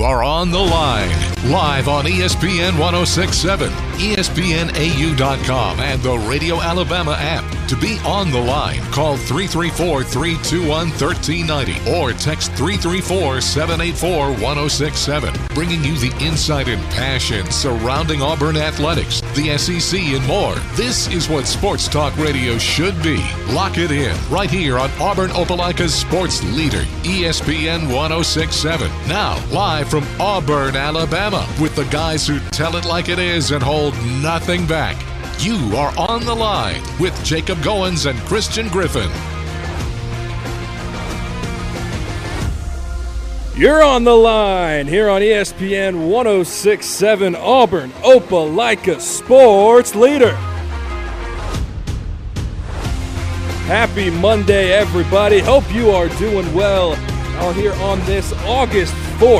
are on the line, live on ESPN 1067, ESPNAU.com, and the Radio Alabama app. To be on the line, call 334-321-1390 or text 334-784-1067, bringing you the insight and passion surrounding Auburn athletics, the SEC, and more. This is what sports talk radio should be. Lock it in right here on Auburn Opelika's sports leader, ESPN 1067. Now, live from Auburn, Alabama, with the guys who tell it like it is and hold nothing back. You are on the line with Jacob Goins and Christian Griffin. You're on the line here on ESPN 1067, Auburn Opelika sports leader. Happy Monday, everybody. Hope you are doing well out here on this August 4th,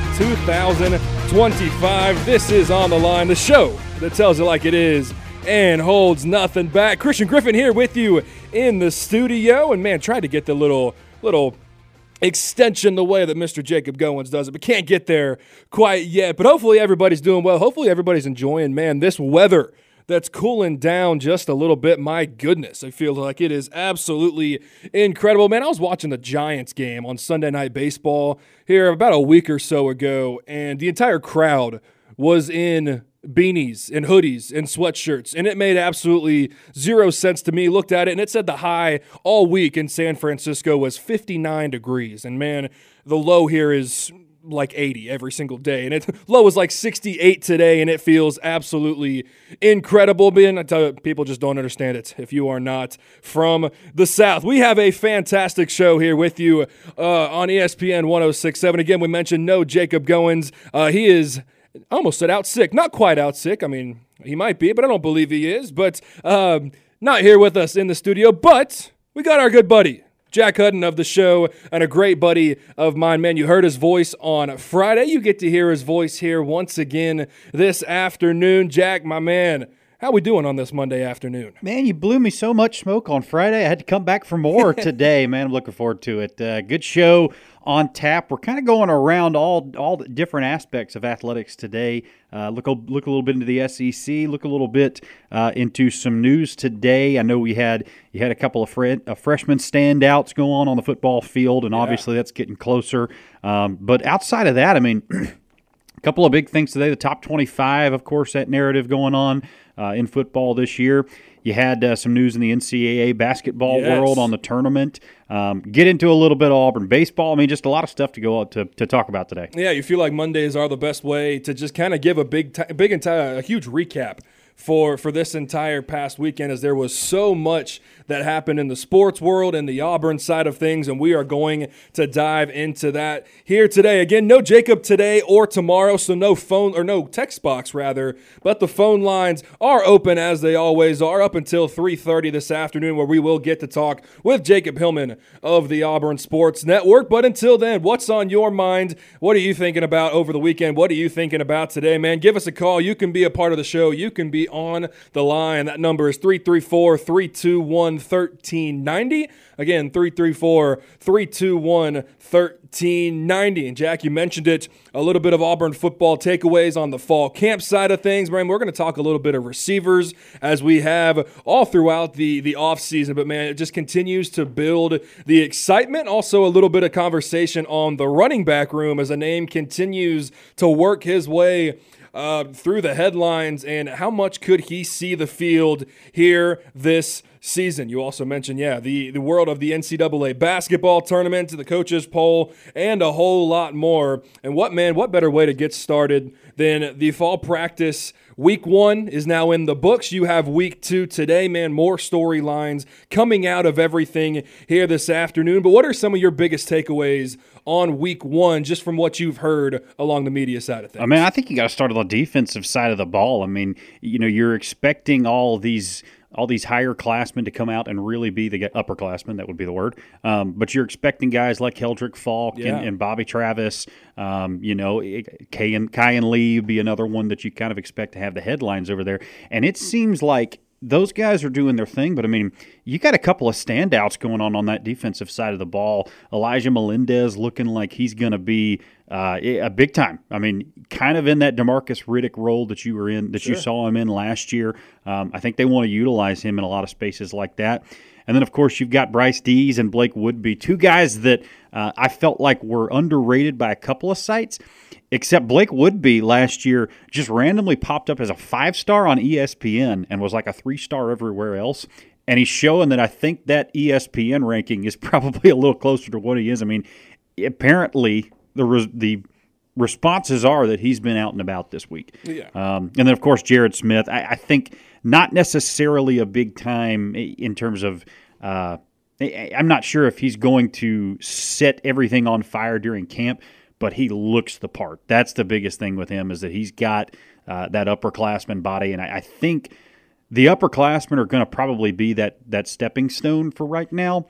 2025. This is On the Line, the show that tells it like it is and holds nothing back. Christian Griffin here with you in the studio. And, man, tried to get the little extension the way that Mr. Jacob Goins does it, but can't get there quite yet. But hopefully everybody's doing well. Hopefully everybody's enjoying, man, this weather that's cooling down just a little bit. My goodness, I feel like it is absolutely incredible. Man, I was watching the Giants game on Sunday Night Baseball here about a week or so ago, and the entire crowd was in beanies and hoodies and sweatshirts, and it made absolutely zero sense to me. Looked at it, and it said the high all week in San Francisco was 59 degrees, and man, the low here is like 80 every single day, and its low was like 68 today, and it feels absolutely incredible. Man, I tell you, people just don't understand it if you are not from the South. We have a fantastic show here with you on ESPN 1067. Again, we mentioned no Jacob Goins. He is, I almost said out sick. Not quite out sick. I mean, he might be, but I don't believe he is. But not here with us in the studio. But we got our good buddy, Jack Hutton of the show, and a great buddy of mine. Man, you heard his voice on Friday. You get to hear his voice here once again this afternoon. Jack, my man, how we doing on this Monday afternoon? Man, you blew me so much smoke on Friday. I had to come back for more today, man. I'm looking forward to it. Good show on tap. We're kind of going around all the different aspects of athletics today. Look a little bit into the SEC. Look a little bit into some news today. I know you had a couple of freshman standouts go on the football field, and obviously that's getting closer. But outside of that, I mean, a couple of big things today. The top 25, of course, that narrative going on in football this year. You had some news in the NCAA basketball world on the tournament. Get into a little bit of Auburn baseball. I mean, just a lot of stuff to go to talk about today. Yeah, you feel like Mondays are the best way to just kind of give a huge recap for this entire past weekend, as there was so much that happened in the sports world and the Auburn side of things, and we are going to dive into that here today. Again, no Jacob today or tomorrow, so no phone or no text box rather, but the phone lines are open as they always are up until 3:30 this afternoon, where we will get to talk with Jacob Hillman of the Auburn Sports Network. But until then, what's on your mind? What are you thinking about over the weekend? What are you thinking about today, man? Give us a call. You can be a part of the show. You can be on the line. That number is 334-321-1390. Again, 334-321-1390. And Jack, you mentioned it, a little bit of Auburn football takeaways on the fall camp side of things. Man, we're going to talk a little bit of receivers as we have all throughout the offseason. But, man, it just continues to build the excitement. Also a little bit of conversation on the running back room as a name continues to work his way through the headlines, and how much could he see the field here this season. You also mentioned, the world of the NCAA basketball tournament, the coaches poll, and a whole lot more. And what better way to get started than the fall practice. Week 1 is now in the books. You have week 2 today, man. More storylines coming out of everything here this afternoon. But what are some of your biggest takeaways on week 1, just from what you've heard along the media side of things? I mean, I think you got to start on the defensive side of the ball. I mean, you're expecting all these higher classmen to come out and really be the upperclassmen. That would be the word. But you're expecting guys like Keldrick Falk and Bobby Travis. Kyan Lee would be another one that you kind of expect to have the headlines over there. And it seems like those guys are doing their thing. But, I mean, you got a couple of standouts going on that defensive side of the ball. Elijah Melendez looking like he's going to be a big time. I mean, kind of in that DeMarcus Riddick role that you were in, that you saw him in last year. I think they want to utilize him in a lot of spaces like that. And then, of course, you've got Bryce Dees and Blake Woodby, two guys that I felt like were underrated by a couple of sites, except Blake Woodby last year just randomly popped up as a 5-star on ESPN and was like a 3-star everywhere else. And he's showing that I think that ESPN ranking is probably a little closer to what he is. I mean, apparently the responses are that he's been out and about this week. Yeah. And then, of course, Jared Smith, I think not necessarily a big time in terms of I'm not sure if he's going to set everything on fire during camp, but he looks the part. That's the biggest thing with him, is that he's got that upperclassman body, and I think the upperclassmen are going to probably be that stepping stone for right now.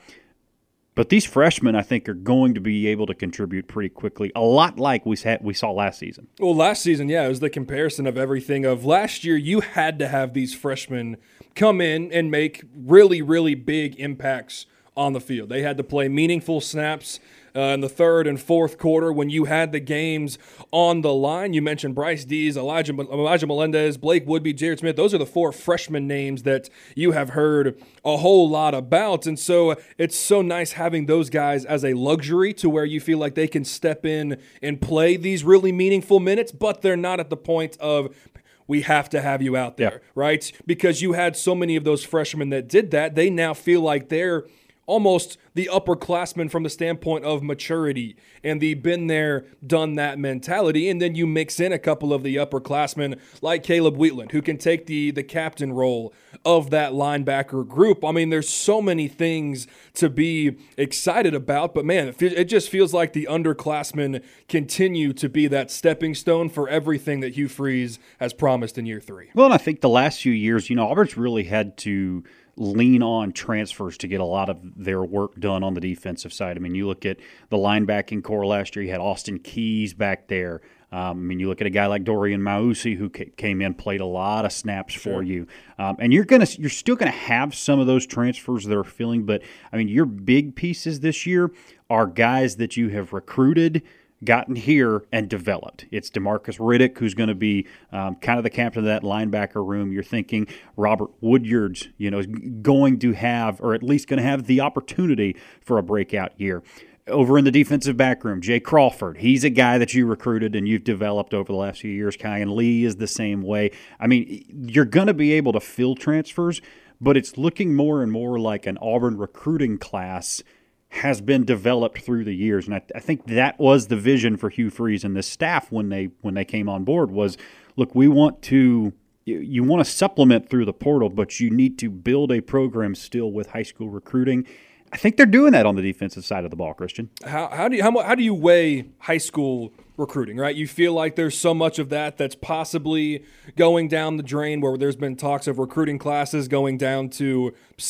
But these freshmen, I think, are going to be able to contribute pretty quickly, a lot like we saw last season. Well, last season, it was the comparison of everything. Of last year, you had to have these freshmen come in and make really, really big impacts on the field. They had to play meaningful snaps in the third and fourth quarter when you had the games on the line. You mentioned Bryce Dees, Elijah Melendez, Blake Woodby, Jared Smith. Those are the 4 freshman names that you have heard a whole lot about. And so it's so nice having those guys as a luxury, to where you feel like they can step in and play these really meaningful minutes, but they're not at the point of, we have to have you out there, right? Because you had so many of those freshmen that did that. They now feel like they're almost the upperclassmen from the standpoint of maturity and the been there, done that mentality. And then you mix in a couple of the upperclassmen like Caleb Wheatland, who can take the captain role of that linebacker group. I mean, there's so many things to be excited about, but man, it just feels like the underclassmen continue to be that stepping stone for everything that Hugh Freeze has promised in year 3. Well, and I think the last few years, Auburn's really had to lean on transfers to get a lot of their work done on the defensive side. I mean, you look at the linebacking core last year, you had Austin Keys back there. I mean, you look at a guy like Dorian Mausi, who came in, played a lot of snaps for you. And you're still going to have some of those transfers that are filling, but I mean, your big pieces this year are guys that you have recruited, gotten here, and developed. It's DeMarcus Riddick, who's going to be kind of the captain of that linebacker room. You're thinking Robert Woodyard's, is going to have, or at least going to have the opportunity for a breakout year. Over in the defensive back room, Jay Crawford, he's a guy that you recruited and you've developed over the last few years. Kyan Lee is the same way. I mean, you're going to be able to fill transfers, but it's looking more and more like an Auburn recruiting class has been developed through the years. And I think that was the vision for Hugh Freeze and this staff when they came on board was, look, you want to supplement through the portal, but you need to build a program still with high school recruiting. I think they're doing that on the defensive side of the ball, Christian. How do you weigh high school recruiting, right? You feel like there's so much of that's possibly going down the drain, where there's been talks of recruiting classes going down to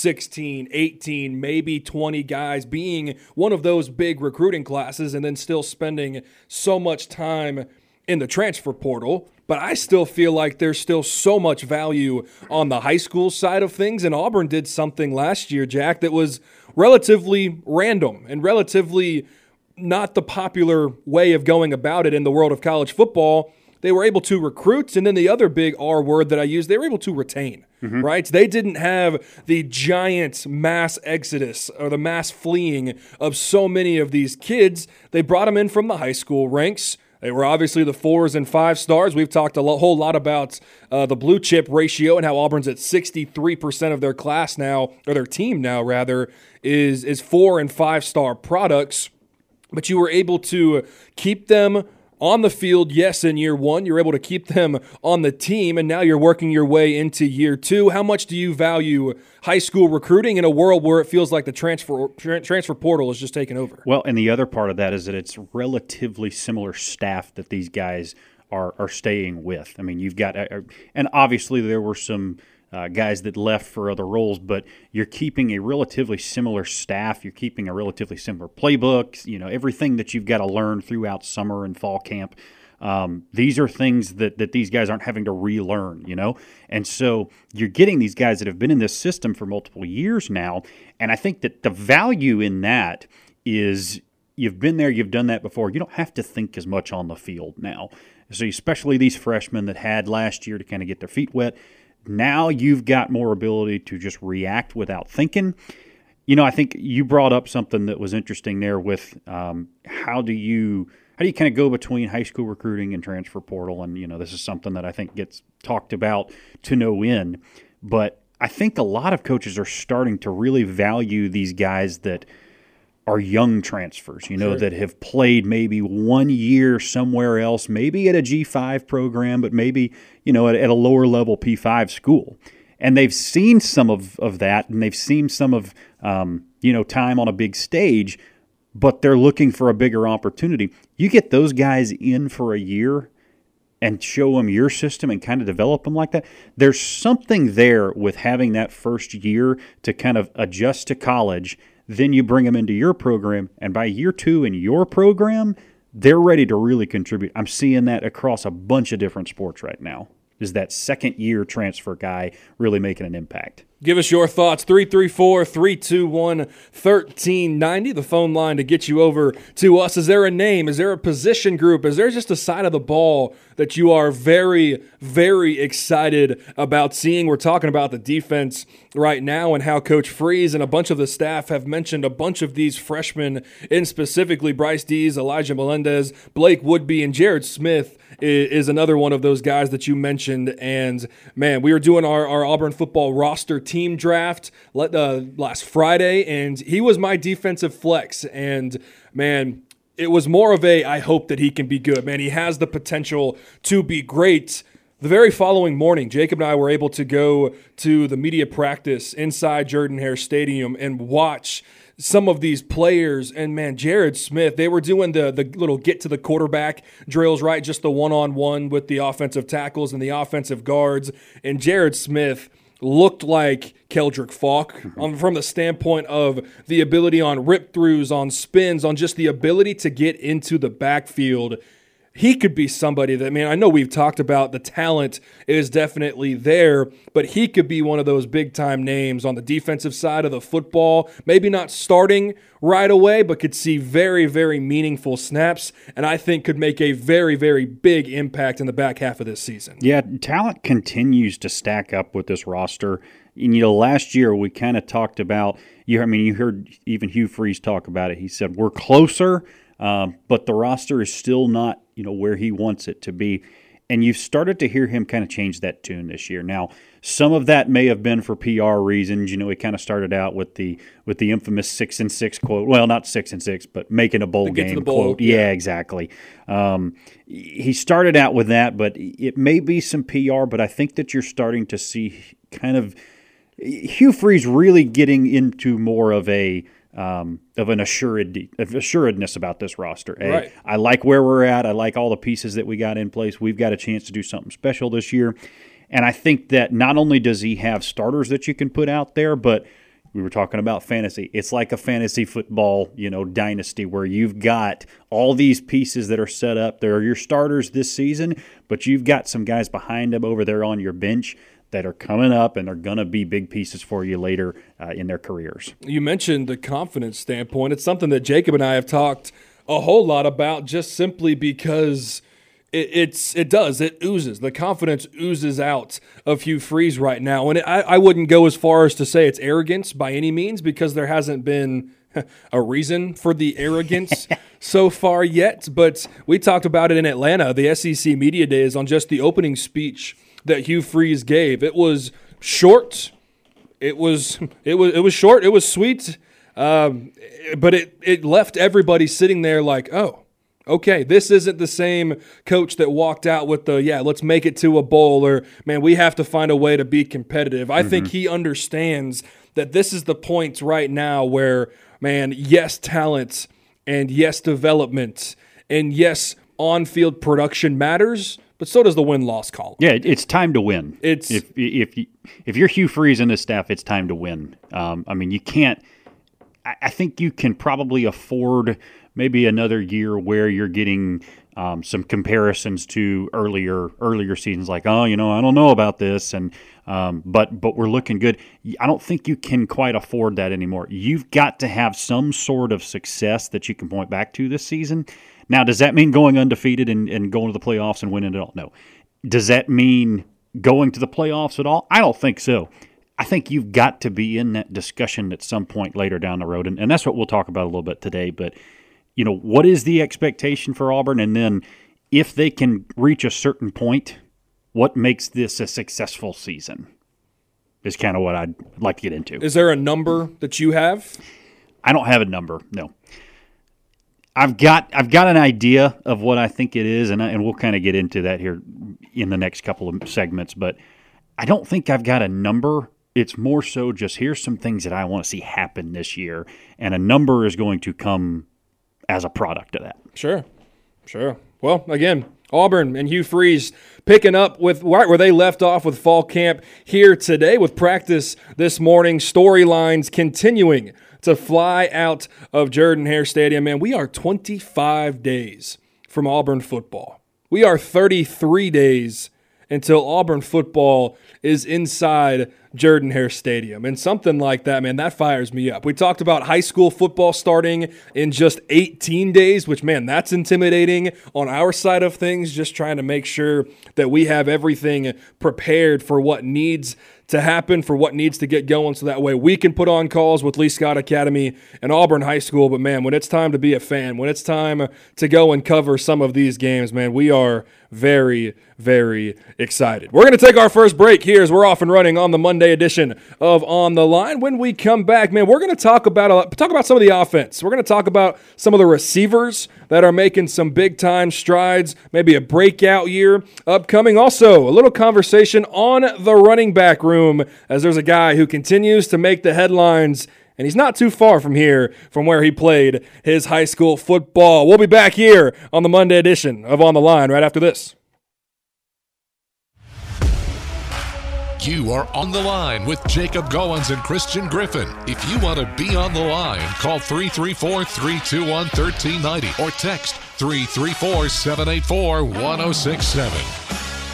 16, 18, maybe 20 guys being one of those big recruiting classes, and then still spending so much time in the transfer portal. But I still feel like there's still so much value on the high school side of things, and Auburn did something last year, Jack, that was relatively random and relatively not the popular way of going about it in the world of college football. They were able to recruit, and then the other big R word that I use, they were able to retain, right? They didn't have the giant mass exodus or the mass fleeing of so many of these kids. They brought them in from the high school ranks. They were obviously the 4s and 5 stars. We've talked whole lot about the blue chip ratio and how Auburn's at 63% of their class now, or their team now rather, is 4 and 5 star products. But you were able to keep them on the field, yes, in year 1. You're able to keep them on the team, and now you're working your way into year 2. How much do you value high school recruiting in a world where it feels like the transfer portal is just taken over? Well, and the other part of that is that it's relatively similar staff that these guys are staying with. I mean, you've got – and obviously there were some guys that left for other roles, but you're keeping a relatively similar staff. You're keeping a relatively similar playbook, everything that you've got to learn throughout summer and fall camp. These are things that these guys aren't having to relearn, And so you're getting these guys that have been in this system for multiple years now. And I think that the value in that is you've been there, you've done that before. You don't have to think as much on the field now. So especially these freshmen that had last year to kind of get their feet wet. Now you've got more ability to just react without thinking. I think you brought up something that was interesting there with how do you kind of go between high school recruiting and transfer portal? And, this is something that I think gets talked about to no end. But I think a lot of coaches are starting to really value these guys that are young transfers, Sure. that have played maybe 1 year somewhere else, maybe at a G5 program, but maybe, at a lower level P5 school. And they've seen some of that, and they've seen some of, time on a big stage, but they're looking for a bigger opportunity. You get those guys in for a year and show them your system and kind of develop them like that. There's something there with having that first year to kind of adjust to college. Then you bring them into your program, and by year 2 in your program, they're ready to really contribute. I'm seeing that across a bunch of different sports right now. Is that second-year transfer guy really making an impact? Give us your thoughts, 334-321-1390, the phone line to get you over to us. Is there a name? Is there a position group? Is there just a side of the ball that you are very, very excited about seeing? We're talking about the defense right now and how Coach Freeze and a bunch of the staff have mentioned a bunch of these freshmen, and specifically Bryce Dees, Elijah Melendez, Blake Woodby, and Jared Smith is another one of those guys that you mentioned. And, man, we were doing our Auburn football roster team draft last Friday, and he was my defensive flex. And, man, it was more of I hope that he can be good. Man, he has the potential to be great. The very following morning, Jacob and I were able to go to the media practice inside Jordan-Hare Stadium and watch some of these players. And, man, Jared Smith, they were doing the little get to the quarterback drills, right? Just the one-on-one with the offensive tackles and the offensive guards. And Jared Smith looked like Keldrick Falk from the standpoint of the ability on rip-throughs, on spins, on just the ability to get into the backfield. He could be somebody that, man, I know we've talked about the talent is definitely there, but he could be one of those big-time names on the defensive side of the football, maybe not starting right away, but could see very, very meaningful snaps, and I think could make a very, very big impact in the back half of this season. Yeah, talent continues to stack up with this roster. And, last year we kind of talked about, you heard even Hugh Freeze talk about it. He said, we're closer, but the roster is still not, where he wants it to be. And you've started to hear him kind of change that tune this year. Now, some of that may have been for PR reasons. He kind of started out with the infamous 6-6 quote. Well, not 6-6, but making a bowl game quote. Yeah, exactly. He started out with that, but it may be some PR. But I think that you're starting to see kind of Hugh Freeze really getting into more of an assuredness about this roster. Right. I like where we're at. I like all the pieces that we got in place. We've got a chance to do something special this year. And I think that not only does he have starters that you can put out there, but we were talking about fantasy. It's like a fantasy football, dynasty where you've got all these pieces that are set up. They're your starters this season, but you've got some guys behind them over there on your bench that are coming up and are going to be big pieces for you later in their careers. You mentioned the confidence standpoint. It's something that Jacob and I have talked a whole lot about just simply because it oozes. The confidence oozes out of Hugh Freeze right now. And I wouldn't go as far as to say it's arrogance by any means because there hasn't been a reason for the arrogance so far yet. But we talked about it in Atlanta, the SEC Media Days, on just the opening speech that Hugh Freeze gave. It was short. It was short. It was sweet. But it left everybody sitting there like, oh, okay, this isn't the same coach that walked out with let's make it to a bowl, or, man, we have to find a way to be competitive. I think he understands that this is the point right now where, man, yes, talent and yes, development and yes, on-field production matters, but so does the win-loss column. Yeah, it's time to win. It's if you're Hugh Freeze and his staff, it's time to win. I mean, you can't. I think you can probably afford maybe another year where you're getting some comparisons to earlier seasons, like, oh, I don't know about this, and but we're looking good. I don't think you can quite afford that anymore. You've got to have some sort of success that you can point back to this season. Now, does that mean going undefeated and going to the playoffs and winning it all? No. Does that mean going to the playoffs at all? I don't think so. I think you've got to be in that discussion at some point later down the road, and that's what we'll talk about a little bit today. But, what is the expectation for Auburn? And then if they can reach a certain point, what makes this a successful season is kind of what I'd like to get into. Is there a number that you have? I don't have a number, no. I've got an idea of what I think it is, and we'll kind of get into that here in the next couple of segments, but I don't think I've got a number. It's more so just here's some things that I want to see happen this year, and a number is going to come as a product of that. Sure. Well, again, Auburn and Hugh Freeze picking up with right where they left off with fall camp here today with practice this morning, storylines continuing to fly out of Jordan-Hare Stadium. Man, we are 25 days from Auburn football. We are 33 days until Auburn football is inside Jordan-Hare Stadium. And something like that, man, that fires me up. We talked about high school football starting in just 18 days, which, man, that's intimidating on our side of things, just trying to make sure that we have everything prepared for what needs to happen, for what needs to get going, so that way we can put on calls with Lee Scott Academy and Auburn High School. But, man, when it's time to be a fan, when it's time to go and cover some of these games, man, we are very, very excited. We're going to take our first break here as we're off and running on the Monday edition of On the Line. When we come back, man, we're going to talk about some of the offense. We're going to talk about some of the receivers that are making some big-time strides, maybe a breakout year upcoming. Also, a little conversation on the running back room, as there's a guy who continues to make the headlines, and he's not too far from here from where he played his high school football. We'll be back here on the Monday edition of On the Line right after this. You are on the line with Jacob Goins and Christian Griffin. If you want to be on the line, call 334-321-1390 or text 334-784-1067.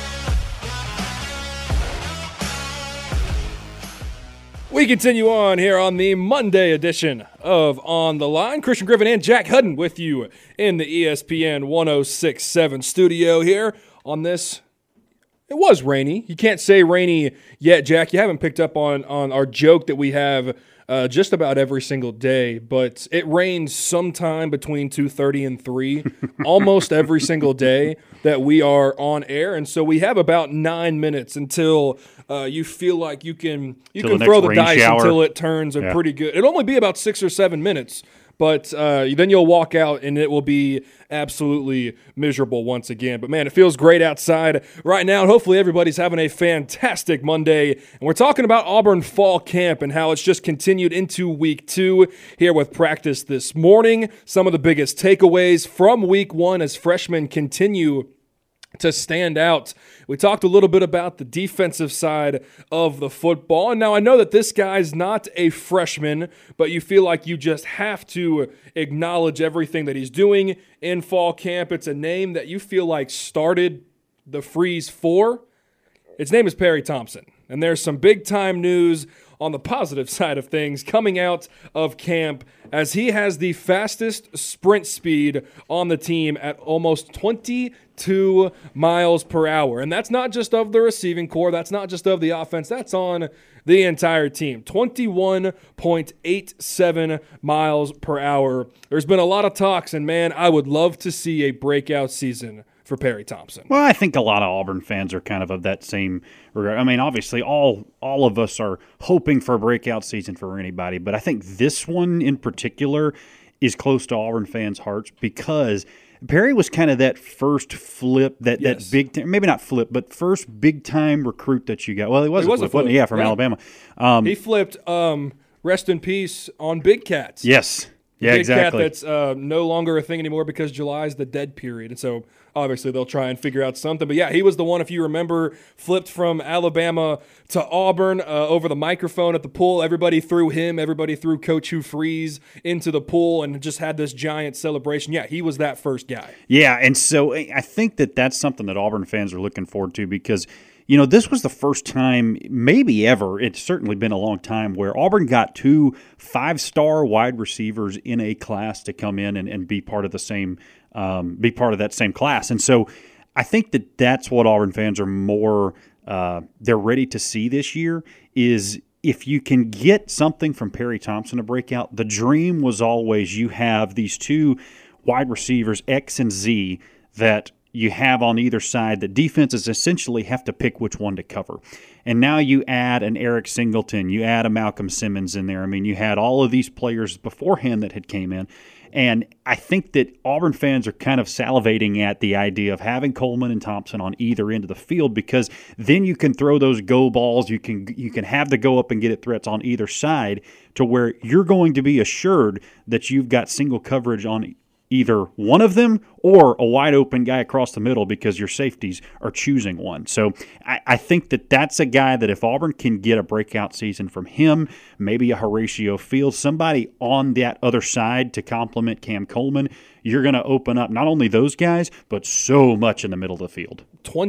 We continue on here on the Monday edition of On the Line. Christian Griffin and Jack Hudden with you in the ESPN 1067 studio here on this. It was rainy. You can't say rainy yet, Jack. You haven't picked up on our joke that we have just about every single day, but it rains sometime between 2:30 and 3 almost every single day that we are on air. And so we have about 9 minutes until you feel like you can throw the dice shower until it turns a pretty good. It'll only be about 6 or 7 minutes. But then you'll walk out and it will be absolutely miserable once again. But, man, it feels great outside right now. And hopefully everybody's having a fantastic Monday. And we're talking about Auburn fall camp and how it's just continued into week 2 here with practice this morning. Some of the biggest takeaways from week 1 as freshmen continue to stand out. We talked a little bit about the defensive side of the football. And now I know that this guy's not a freshman, but you feel like you just have to acknowledge everything that he's doing in fall camp. It's a name that you feel like started the Freeze 4. Its name is Perry Thompson. And there's some big-time news on the positive side of things coming out of camp, as he has the fastest sprint speed on the team at almost 22 miles per hour. And that's not just of the receiving corps. That's not just of the offense. That's on the entire team. 21.87 miles per hour. There's been a lot of talks, and, man, I would love to see a breakout season for Perry Thompson. Well, I think a lot of Auburn fans are kind of that same regard. I mean, obviously, all of us are hoping for a breakout season for anybody, but I think this one in particular is close to Auburn fans' hearts because Perry was kind of that first flip, that big time, maybe not flip, but first big-time recruit that you got. Well, he was a flip, wasn't he? Yeah, from Alabama. He flipped, rest in peace, on Big Cats. Yes. Yeah, Big exactly. Cat that's no longer a thing anymore because July is the dead period. And so obviously they'll try and figure out something. But yeah, he was the one, if you remember, flipped from Alabama to Auburn over the microphone at the pool. Everybody threw him. Everybody threw Coach Hugh Freeze into the pool and just had this giant celebration. Yeah, he was that first guy. Yeah, and so I think that that's something that Auburn fans are looking forward to because – this was the first time, maybe ever, it's certainly been a long time, where Auburn got 2 5-star wide receivers in a class to come in and be part of the same, be part of that same class. And so I think that that's what Auburn fans are more, they're ready to see this year is if you can get something from Perry Thompson to break out. The dream was always you have these 2 wide receivers, X and Z, that you have on either side that defenses essentially have to pick which one to cover. And now you add an Eric Singleton, you add a Malcolm Simmons in there. I mean, you had all of these players beforehand that had came in. And I think that Auburn fans are kind of salivating at the idea of having Coleman and Thompson on either end of the field because then you can throw those go balls. You can have the go up and get it threats on either side to where you're going to be assured that you've got single coverage on either one of them or a wide open guy across the middle because your safeties are choosing one. So I think that that's a guy that if Auburn can get a breakout season from him, maybe a Horatio Fields, somebody on that other side to complement Cam Coleman, you're going to open up not only those guys, but so much in the middle of the field.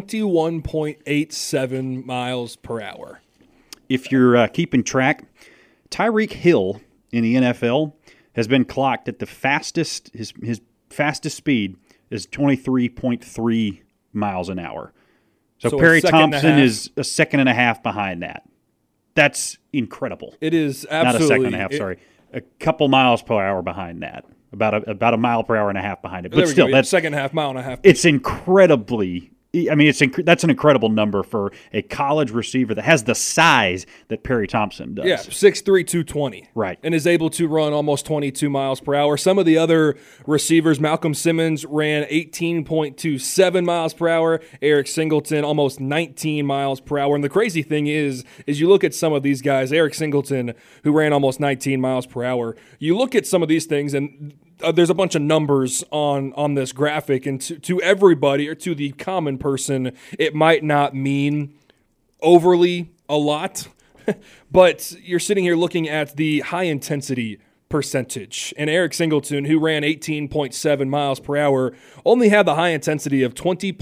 21.87 miles per hour. If you're keeping track, Tyreek Hill in the NFL has been clocked at the fastest, his fastest speed is 23.3 miles an hour. So Perry Thompson is a second and a half behind that. That's incredible. It is absolutely. Not a second and a half, sorry. A couple miles per hour behind that. About a mile per hour and a half behind it. But still, that's second half, mile and a half. It's incredibly I mean, that's an incredible number for a college receiver that has the size that Perry Thompson does. Yeah, 6'3", 220. Right. And is able to run almost 22 miles per hour. Some of the other receivers, Malcolm Simmons ran 18.27 miles per hour. Eric Singleton, almost 19 miles per hour. And the crazy thing is you look at some of these guys, Eric Singleton, who ran almost 19 miles per hour, you look at some of these things and there's a bunch of numbers on this graphic, and to everybody or to the common person, it might not mean overly a lot, but you're sitting here looking at the high intensity percentage. And Eric Singleton, who ran 18.7 miles per hour, only had the high intensity of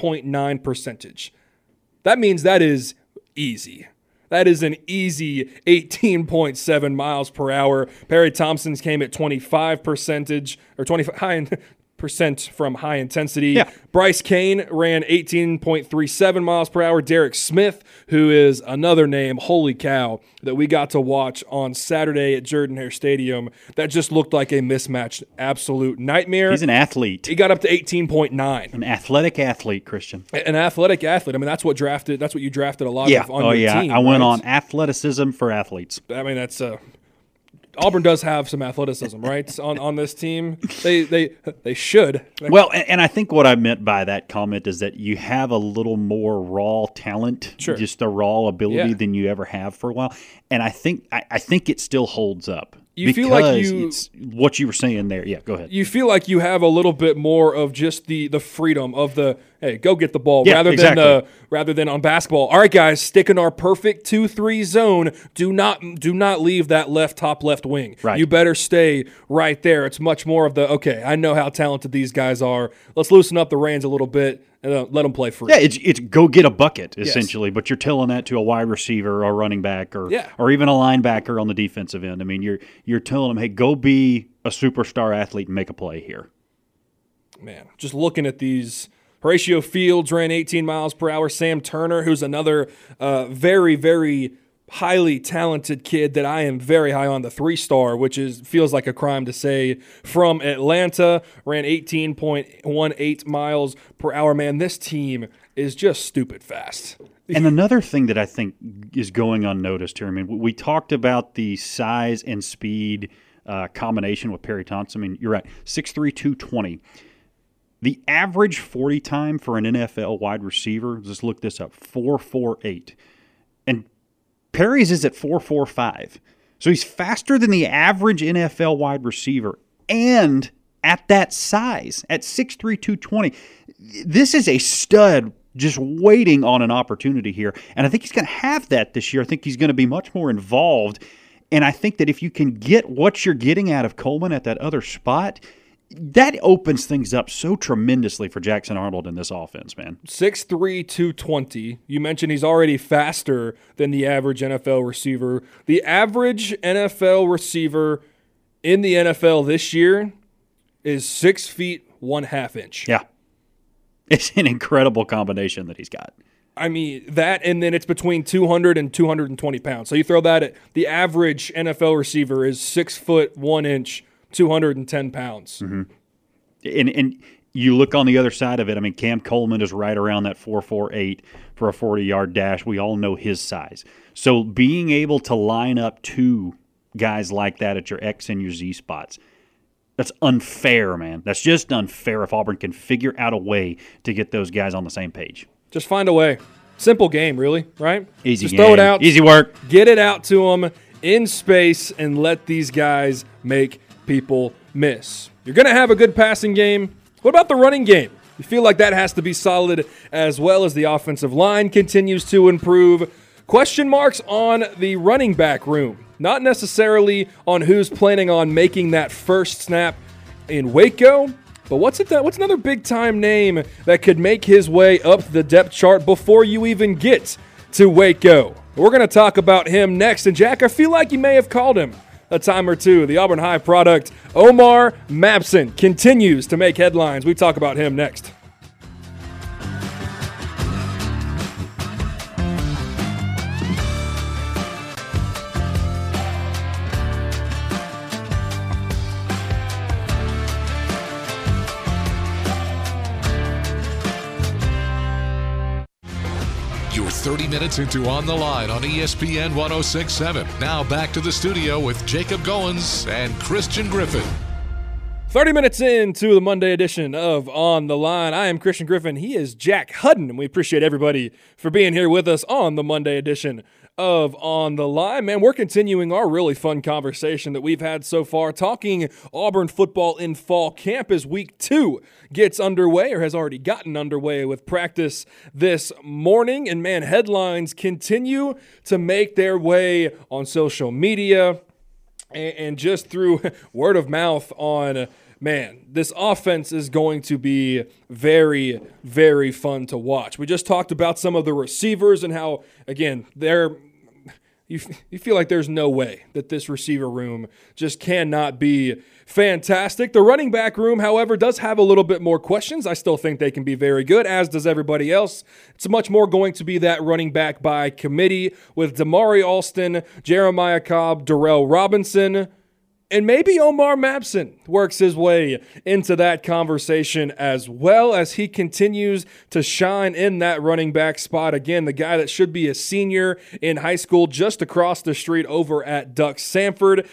20.9%. That means that is easy. That is an easy 18.7 miles per hour. Perry Thompson's came at 25% or 25% from high intensity. Yeah. Bryce Kane ran 18.37 miles per hour. Derek Smith, who is another name, holy cow, that we got to watch on Saturday at Jordan-Hare Stadium, that just looked like a mismatched absolute nightmare. He's an athlete. He got up to 18.9. An athletic athlete, Christian. An athletic athlete. I mean, that's what you drafted a lot of on your team. I went on athleticism for athletes. I mean, that's Auburn does have some athleticism, right? on this team, they should. Well, and I think what I meant by that comment is that you have a little more raw talent, sure, just a raw ability than you ever have for a while, and I think it still holds up. You feel like it's what you were saying there. Yeah, go ahead. You feel like you have a little bit more of just the freedom of the, hey, go get the ball, rather than on basketball. All right, guys, stick in our perfect 2-3 zone. Do not leave that top left wing. Right. You better stay right there. It's much more of the, okay, I know how talented these guys are. Let's loosen up the reins a little bit and let them play free. Yeah, it's go get a bucket, essentially, yes. But you're telling that to a wide receiver or a running back or even a linebacker on the defensive end. I mean, you're telling them, hey, go be a superstar athlete and make a play here. Man, just looking at these, Horatio Fields ran 18 miles per hour. Sam Turner, who's another very, very highly talented kid that I am very high on, the 3-star, which feels like a crime to say, from Atlanta, ran 18.18 miles per hour. Man, this team is just stupid fast. And another thing that I think is going unnoticed here, I mean, we talked about the size and speed combination with Perry Thompson. I mean, you're right, 6'3", 220. The average 40 time for an NFL wide receiver, just look this up, 4.48. And Perry's is at 4.45. So he's faster than the average NFL wide receiver, and at that size, at 6'3", 220. This is a stud just waiting on an opportunity here. And I think he's going to have that this year. I think he's going to be much more involved. And I think that if you can get what you're getting out of Coleman at that other spot, that opens things up so tremendously for Jackson Arnold in this offense, man. 6'3", 220. You mentioned he's already faster than the average NFL receiver. The average NFL receiver in the NFL this year is 6 feet 1/2 inch. Yeah. It's an incredible combination that he's got. I mean, that, and then it's between 200 and 220 pounds. So you throw that at the average NFL receiver is 6 foot 1 inch, 210 pounds. Mm-hmm. And you look on the other side of it, I mean, Cam Coleman is right around that 4.48 for a 40-yard dash. We all know his size. So being able to line up two guys like that at your X and your Z spots, that's unfair, man. That's just unfair if Auburn can figure out a way to get those guys on the same page. Just find a way. Simple game, really, right? Easy Just game. throw it out. Easy work. Get it out to them in space and let these guys make people miss. You're going to have a good passing game. What about the running game? You feel like that has to be solid as well as the offensive line continues to improve. Question marks on the running back room. Not necessarily on who's planning on making that first snap in Waco, but what's another big-time name that could make his way up the depth chart before you even get to Waco? We're going to talk about him next. And, Jack, I feel like you may have called him a time or two. The Auburn High product, Omar Mabson, continues to make headlines. We talk about him next. You're 30 minutes into On the Line on ESPN 106.7. Now back to the studio with Jacob Goins and Christian Griffin. 30 minutes into the Monday edition of On the Line. I am Christian Griffin. He is Jack Hudden, and we appreciate everybody for being here with us on the Monday edition of On the Line. Man, we're continuing our really fun conversation that we've had so far, talking Auburn football in fall camp as week 2 gets underway, or has already gotten underway with practice this morning. And man, headlines continue to make their way on social media and just through word of mouth on, man, this offense is going to be very, very fun to watch. We just talked about some of the receivers and how, again, you feel like there's no way that this receiver room just cannot be fantastic. The running back room, however, does have a little bit more questions. I still think they can be very good, as does everybody else. It's much more going to be that running back by committee with Damari Alston, Jeremiah Cobb, Darrell Robinson, and maybe Omar Mabson works his way into that conversation as well as he continues to shine in that running back spot. Again, the guy that should be a senior in high school just across the street over at Duck Sanford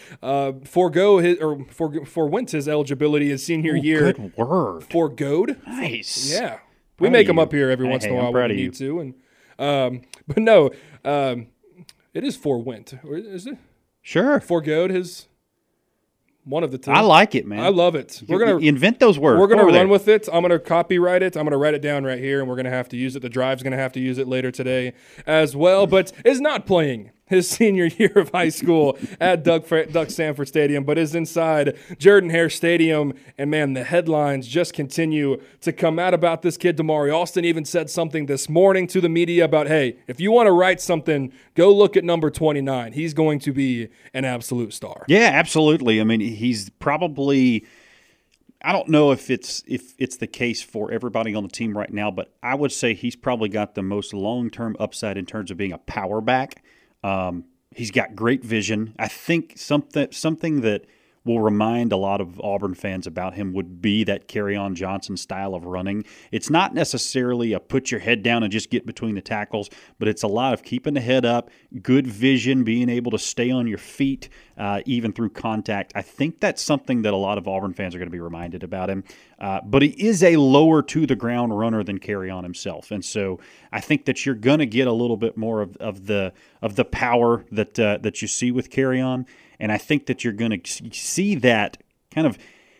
forwent his eligibility his senior year. Good word. Forgoed? Nice. Yeah. We make them up here every once in a while when we need to. And but no, it is forwent. Is it? Sure. Forgoed his... One of the two. I like it, man. I love it. We're gonna invent those words. We're gonna run with it. I'm gonna copyright it. I'm gonna write it down right here, and we're gonna have to use it. The Drive's gonna have to use it later today as well. But is not playing his senior year of high school at Duck Sanford Stadium, but is inside Jordan-Hare Stadium. And man, the headlines just continue to come out about this kid. Damari Alston even said something this morning to the media about, hey, if you want to write something, go look at number 29. He's going to be an absolute star. Yeah, absolutely. I mean, he's probably, I don't know if it's the case for everybody on the team right now, but I would say he's probably got the most long-term upside in terms of being a power back. He's got great vision. I think something that will remind a lot of Auburn fans about him would be that Kerryon Johnson style of running. It's not necessarily a put your head down and just get between the tackles, but it's a lot of keeping the head up, good vision, being able to stay on your feet even through contact. I think that's something that a lot of Auburn fans are going to be reminded about him. But he is a lower to the ground runner than Kerryon himself, and so I think that you're going to get a little bit more of the power that you see with Kerryon. And I think that you're going to see that kind of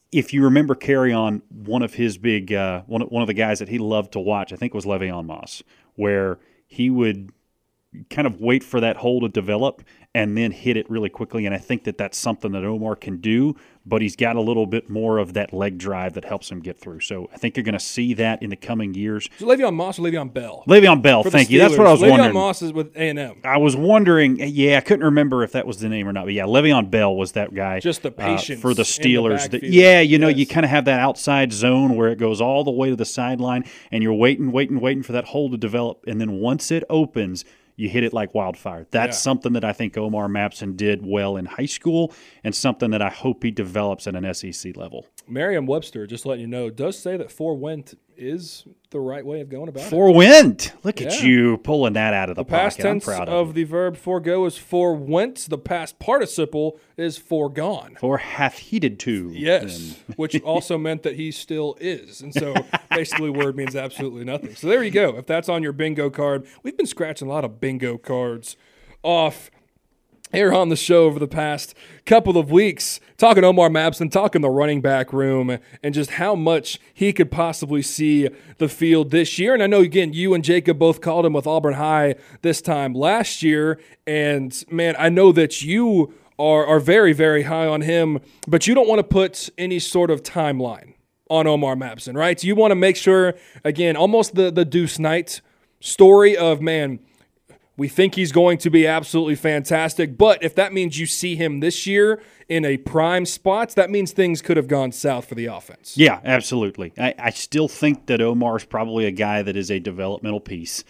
if you remember Kerryon, one of his big one of the guys that he loved to watch, I think was Le'Veon Moss, where he would kind of wait for that hole to develop and then hit it really quickly. And I think that that's something that Omar can do, but he's got a little bit more of that leg drive that helps him get through. So I think you're going to see that in the coming years. So Le'Veon Moss or Le'Veon Bell? Le'Veon Bell, thank you. That's what I was wondering. Le'Veon Moss is with A&M. I was wondering, yeah, I couldn't remember if that was the name or not, but yeah, Le'Veon Bell was that guy. Just the patience for the Steelers. The you kind of have that outside zone where it goes all the way to the sideline, and you're waiting for that hole to develop, and then once it opens, you hit it like wildfire. That's something that I think Omar Mapson did well in high school and something that I hope he develops at an SEC level. Merriam-Webster, just letting you know, does say that forewent is the right way of going about it. Forewent. Look at you pulling that out of the pocket. Past tense I'm proud of the verb forego is forewent. The past participle is foregone. For hath heated to. Yes, which also meant that he still is. And so basically word means absolutely nothing. So there you go. If that's on your bingo card, we've been scratching a lot of bingo cards off here on the show over the past couple of weeks, talking Omar Mapson, talking the running back room, and just how much he could possibly see the field this year. And I know, again, you and Jacob both called him with Auburn High this time last year. And, man, I know that you are very, very high on him, but you don't want to put any sort of timeline on Omar Mapson, right? You want to make sure, again, almost the Deuce Knight story of, man, we think he's going to be absolutely fantastic, but if that means you see him this year in a prime spot, that means things could have gone south for the offense. Yeah, absolutely. I still think that Omar's probably a guy that is a developmental piece.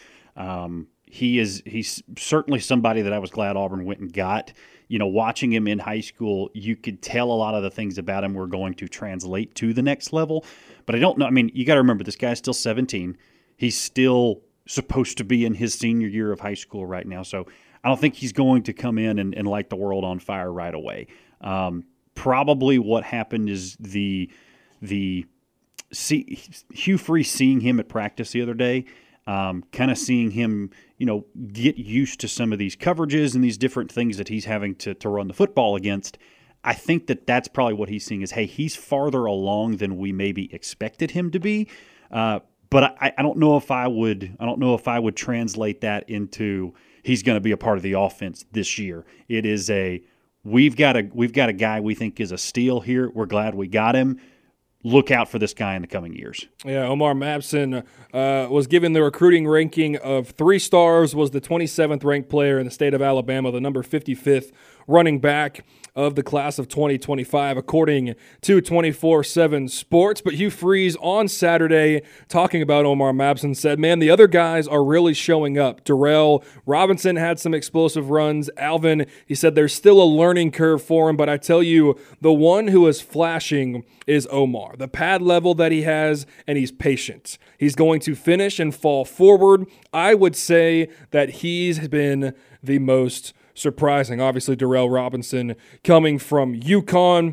He's certainly somebody that I was glad Auburn went and got. You know, watching him in high school, you could tell a lot of the things about him were going to translate to the next level. But I don't know. I mean, you got to remember, this guy's still 17. He's still supposed to be in his senior year of high school right now. So I don't think he's going to come in and light the world on fire right away. Probably what happened is Hugh Freeze seeing him at practice the other day, kind of seeing him, get used to some of these coverages and these different things that he's having to run the football against. I think that that's probably what he's seeing is, hey, he's farther along than we maybe expected him to be. But I don't know if I would translate that into he's going to be a part of the offense this year. It is we've got a guy we think is a steal here. We're glad we got him. Look out for this guy in the coming years. Yeah, Omar Mapson was given the recruiting ranking of 3 stars, was the 27th ranked player in the state of Alabama, the number 55th running back of the class of 2025, according to 24/7 Sports. But Hugh Freeze on Saturday, talking about Omar Mapson, said, man, the other guys are really showing up. Darrell Robinson had some explosive runs. Alvin, he said there's still a learning curve for him, but I tell you, the one who is flashing is Omar. The pad level that he has, and he's patient. He's going to finish and fall forward. I would say that he's been the most surprising. Obviously, Darrell Robinson coming from UConn,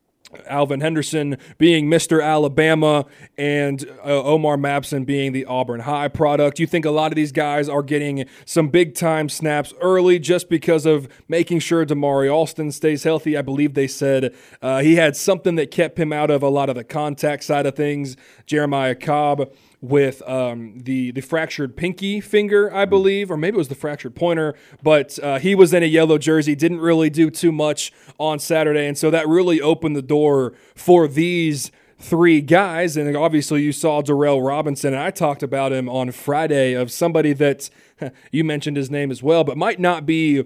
Alvin Henderson being Mr. Alabama, and Omar Mapson being the Auburn High product. You think a lot of these guys are getting some big-time snaps early just because of making sure Damari Alston stays healthy. I believe they said he had something that kept him out of a lot of the contact side of things. Jeremiah Cobb with the fractured pinky finger, I believe, or maybe it was the fractured pointer, but he was in a yellow jersey, didn't really do too much on Saturday, and so that really opened the door for these 3 guys. And obviously you saw Darrell Robinson, and I talked about him on Friday, of somebody that you mentioned his name as well, but might not be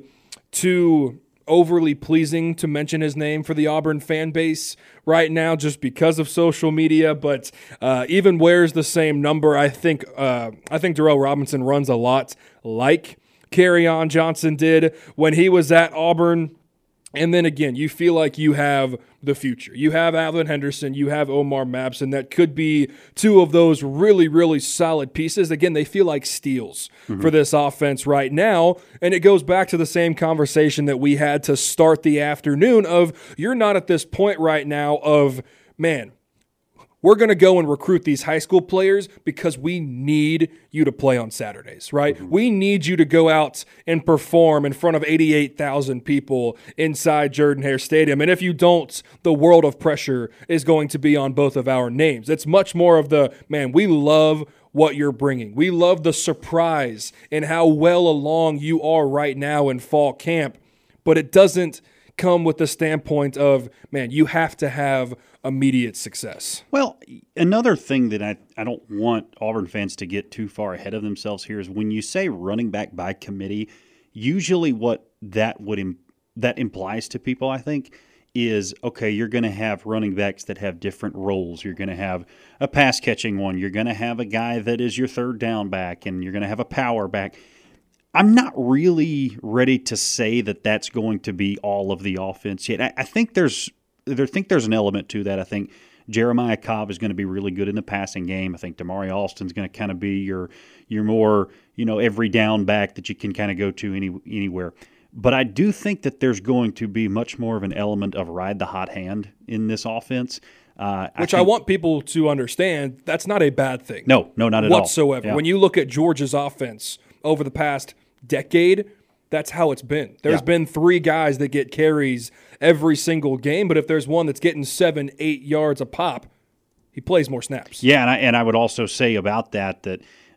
too overly pleasing to mention his name for the Auburn fan base right now just because of social media, but even wears the same number. I think Darrell Robinson runs a lot like Kerryon Johnson did when he was at Auburn. And then again, you feel like you have the future. You have Alvin Henderson, you have Omar Mapson. That could be 2 of those really, really solid pieces. Again, they feel like steals for this offense right now. And it goes back to the same conversation that we had to start the afternoon of, you're not at this point right now of, man, we're going to go and recruit these high school players because we need you to play on Saturdays, right? Mm-hmm. We need you to go out and perform in front of 88,000 people inside Jordan-Hare Stadium. And if you don't, the world of pressure is going to be on both of our names. It's much more of the, man, we love what you're bringing. We love the surprise and how well along you are right now in fall camp, but it doesn't come with the standpoint of, man, you have to have immediate success. Well, another thing that I don't want Auburn fans to get too far ahead of themselves here is when you say running back by committee, usually what that implies to people, I think, is, okay, you're going to have running backs that have different roles. You're going to have a pass-catching one. You're going to have a guy that is your third down back, and you're going to have a power back. I'm not really ready to say that that's going to be all of the offense yet. I think there's an element to that. I think Jeremiah Cobb is going to be really good in the passing game. I think Damari Alston's going to kind of be your more, every down back that you can kind of go to anywhere. But I do think that there's going to be much more of an element of ride the hot hand in this offense. Which I want people to understand, that's not a bad thing. No, not at all. Whatsoever. Yeah. When you look at Georgia's offense over the past decade, that's how it's been. There's been 3 guys that get carries every single game, but if there's one that's getting 7-8 yards a pop, he plays more snaps. Yeah, and I would also say about that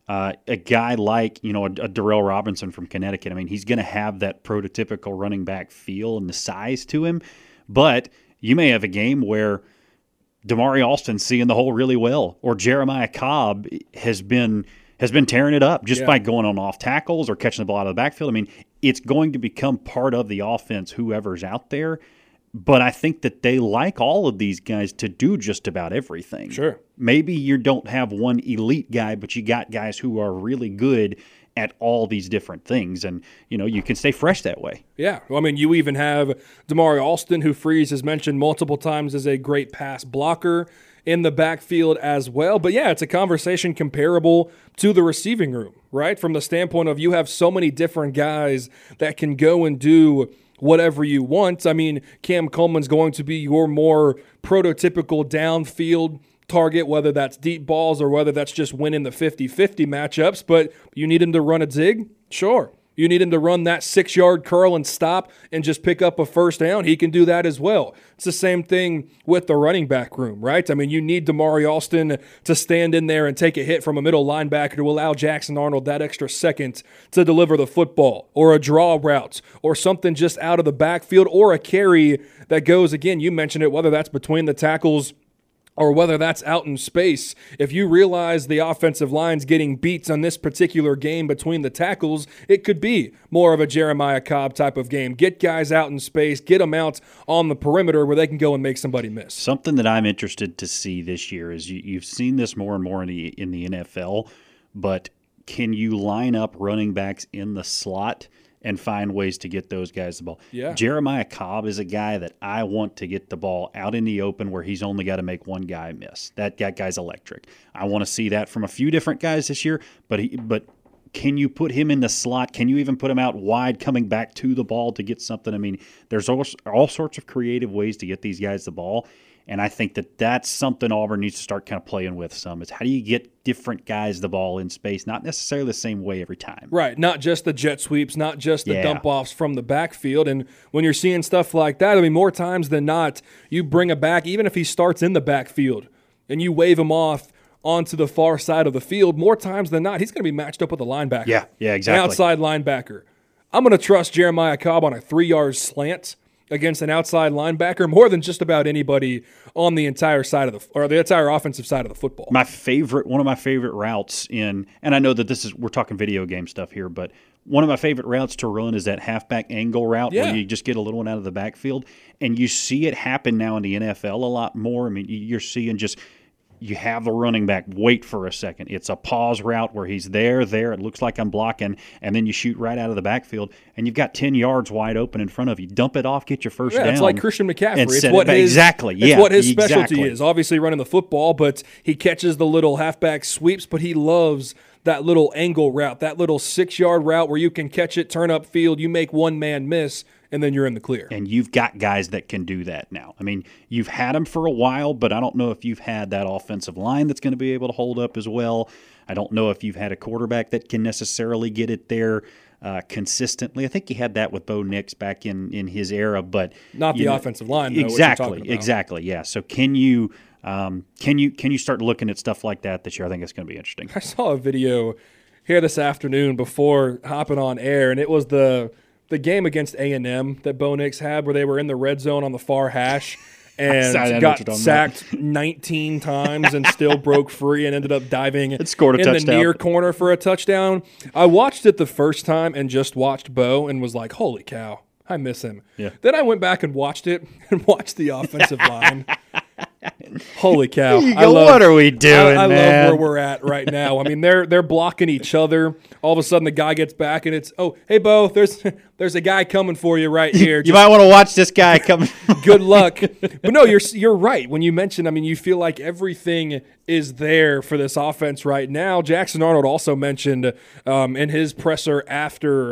a guy like, a Darrell Robinson from Connecticut, I mean, he's going to have that prototypical running back feel and the size to him, but you may have a game where Damari Alston's seeing the hole really well, or Jeremiah Cobb has been tearing it up just by going on off tackles or catching the ball out of the backfield. I mean, it's going to become part of the offense, whoever's out there. But I think that they like all of these guys to do just about everything. Sure. Maybe you don't have one elite guy, but you got guys who are really good at all these different things. And, you can stay fresh that way. Yeah. Well, I mean, you even have Damari Alston, who Freeze has mentioned multiple times as a great pass blocker in the backfield as well. But yeah, it's a conversation comparable to the receiving room, right? From the standpoint of you have so many different guys that can go and do whatever you want. I mean, Cam Coleman's going to be your more prototypical downfield target, whether that's deep balls or whether that's just winning the 50-50 matchups. But you need him to run a zig? Sure. You need him to run that 6-yard curl and stop and just pick up a first down. He can do that as well. It's the same thing with the running back room, right? I mean, you need Damari Alston to stand in there and take a hit from a middle linebacker to allow Jackson Arnold that extra second to deliver the football, or a draw route, or something just out of the backfield, or a carry that goes, again, you mentioned it, whether that's between the tackles or whether that's out in space. If you realize the offensive line's getting beats on this particular game between the tackles, it could be more of a Jeremiah Cobb type of game. Get guys out in space, get them out on the perimeter where they can go and make somebody miss. Something that I'm interested to see this year is you've seen this more and more in the NFL, but can you line up running backs in the slot and find ways to get those guys the ball? Yeah. Jeremiah Cobb is a guy that I want to get the ball out in the open where he's only got to make one guy miss. That guy's electric. I want to see that from a few different guys this year, but can you put him in the slot? Can you even put him out wide coming back to the ball to get something? I mean, there's all sorts of creative ways to get these guys the ball. And I think that that's something Auburn needs to start kind of playing with some, is how do you get different guys the ball in space, not necessarily the same way every time. Right, not just the jet sweeps, not just the dump-offs from the backfield. And when you're seeing stuff like that, I mean, more times than not, you bring a back, even if he starts in the backfield, and you wave him off onto the far side of the field, more times than not, he's going to be matched up with a linebacker. Yeah, exactly. An outside linebacker. I'm going to trust Jeremiah Cobb on a 3-yard slant against an outside linebacker more than just about anybody on the entire side of the entire offensive side of the football. One of my favorite routes and I know that we're talking video game stuff here, but one of my favorite routes to run is that halfback angle route where you just get a little one out of the backfield, and you see it happen now in the NFL a lot more. I mean, you're seeing you have the running back wait for a second. It's a pause route where he's there. It looks like I'm blocking, and then you shoot right out of the backfield, and you've got 10 yards wide open in front of you. Dump it off, get your first down. It's like Christian McCaffrey. It's what his specialty is. Obviously running the football, but he catches the little halfback sweeps, but he loves that little angle route, that little 6-yard route where you can catch it, turn upfield, you make one man miss, and then you're in the clear. And you've got guys that can do that now. I mean, you've had them for a while, but I don't know if you've had that offensive line that's going to be able to hold up as well. I don't know if you've had a quarterback that can necessarily get it there consistently. I think you had that with Bo Nix back in his era, but not the offensive line, though. Exactly. Yeah. So can you start looking at stuff like that this year? I think it's going to be interesting. I saw a video here this afternoon before hopping on air, and it was the game against A&M that Bo Nix had, where they were in the red zone on the far hash and got sacked 19 times and still broke free and ended up diving in the near corner for a touchdown. I watched it the first time and just watched Bo and was like, holy cow, I miss him. Yeah. Then I went back and watched it and watched the offensive line. Holy cow. What are we doing, I man? love where we're at right now. I mean, they're blocking each other. All of a sudden, the guy gets back, and it's, oh, hey, Bo, there's a guy coming for you right here. You might want to watch this guy coming. Good luck. But no, you're right. When you mention, I mean, you feel like everything is there for this offense right now. Jackson Arnold also mentioned in his presser after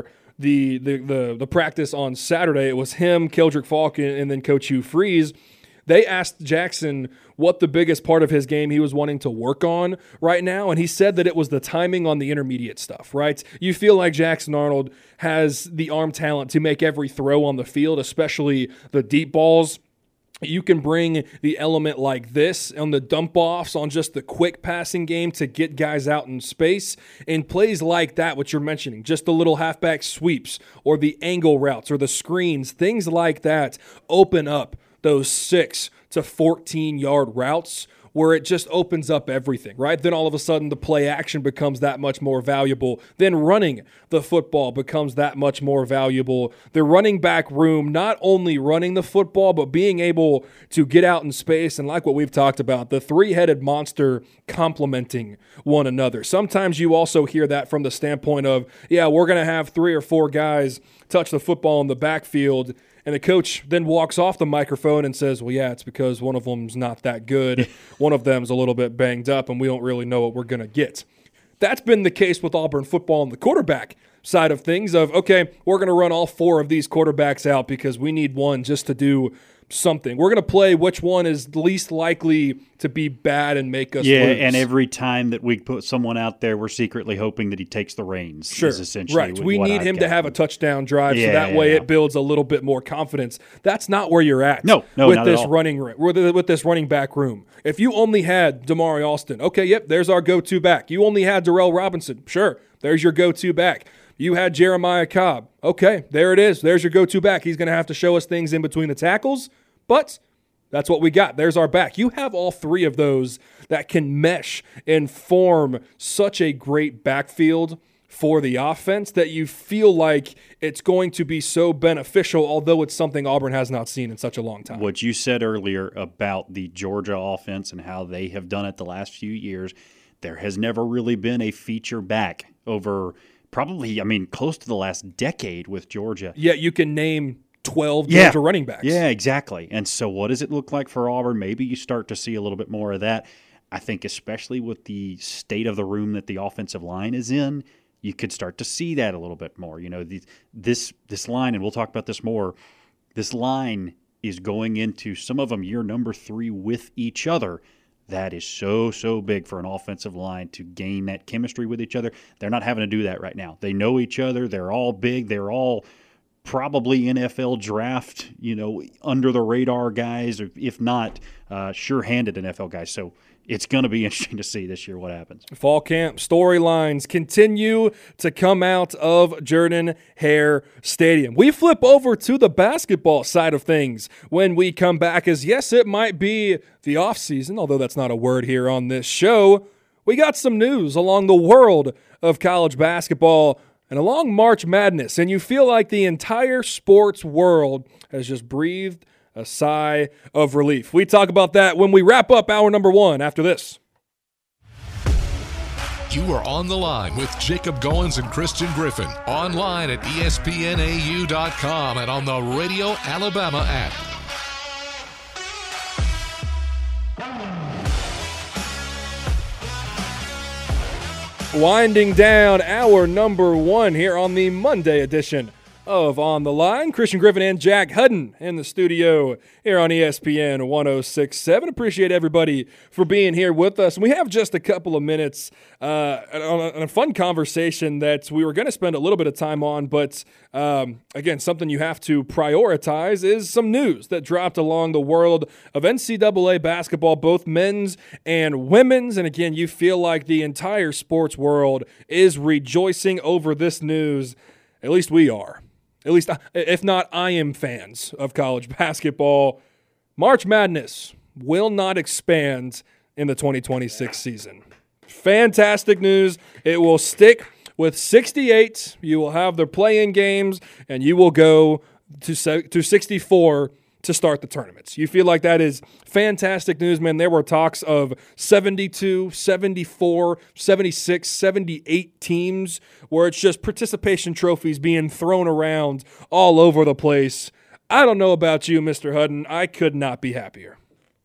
the practice on Saturday, it was him, Keldrick Falk, and then Coach Hugh Freeze. They asked Jackson what the biggest part of his game he was wanting to work on right now, and he said that it was the timing on the intermediate stuff, right? You feel like Jackson Arnold has the arm talent to make every throw on the field, especially the deep balls. You can bring the element like this on the dump-offs, on just the quick passing game to get guys out in space, and plays like that, what you're mentioning, just the little halfback sweeps or the angle routes or the screens, things like that open up those 6 to 14-yard routes where it just opens up everything, right? Then all of a sudden the play action becomes that much more valuable. Then running the football becomes that much more valuable. The running back room, not only running the football, but being able to get out in space, and like what we've talked about, the three-headed monster complementing one another. Sometimes you also hear that from the standpoint of, yeah, we're going to have 3 or 4 guys touch the football in the backfield, and the coach then walks off the microphone and says, well, yeah, it's because one of them's not that good. One of them's a little bit banged up, and we don't really know what we're going to get. That's been the case with Auburn football on the quarterback side of things of, okay, we're going to run all 4 of these quarterbacks out because we need one just to do something. We're going to play which one is least likely to be bad and make us lose. And every time that we put someone out there, we're secretly hoping that he takes the reins. Sure, is essentially right. We need him to have a touchdown drive, so that way it builds a little bit more confidence. That's not where you're at. No, with not this at all. with this running back room. If you only had Damari Alston, okay, yep, there's our go-to back. You only had Darrell Robinson, sure, there's your go-to back. You had Jeremiah Cobb, okay, there it is. There's your go-to back. He's going to have to show us things in between the tackles, but that's what we got. There's our back. You have all 3 of those that can mesh and form such a great backfield for the offense that you feel like it's going to be so beneficial, although it's something Auburn has not seen in such a long time. What you said earlier about the Georgia offense and how they have done it the last few years, there has never really been a feature back over probably, close to the last decade with Georgia. Yeah, you can name 12 Georgia running backs. Yeah, exactly. And so what does it look like for Auburn? Maybe you start to see a little bit more of that. I think especially with the state of the room that the offensive line is in, you could start to see that a little bit more. You know, this line, and we'll talk about this more, this line is going into some of them year number 3 with each other. That is so big for an offensive line to gain that chemistry with each other. They're not having to do that right now. They know each other. They're all big. They're all probably NFL draft, under the radar guys, or if not, sure-handed NFL guys. So it's going to be interesting to see this year what happens. Fall camp storylines continue to come out of Jordan-Hare Stadium. We flip over to the basketball side of things when we come back, as yes, it might be the offseason, although that's not a word here on this show. We got some news along the world of college basketball and along March Madness, and you feel like the entire sports world has just breathed a sigh of relief. We talk about that when we wrap up hour number 1 after this. You are on the line with Jacob Goins and Christian Griffin. Online at ESPNAU.com and on the Radio Alabama app. Winding down hour number 1 here on the Monday edition of On the Line. Christian Griffin and Jack Hudden in the studio here on ESPN 106.7. Appreciate everybody for being here with us. And we have just a couple of minutes on a fun conversation that we were going to spend a little bit of time on, but again, something you have to prioritize is some news that dropped along the world of NCAA basketball, both men's and women's. And again, you feel like the entire sports world is rejoicing over this news. At least we are. At least, if not, I am fans of college basketball. March Madness will not expand in the 2026 season. Fantastic news. It will stick with 68. You will have the play-in games, and you will go to 64 to start the tournaments. You feel like that is fantastic news, man. There were talks of 72, 74, 76, 78 teams where it's just participation trophies being thrown around all over the place. I don't know about you, Mr. Hudden. I could not be happier.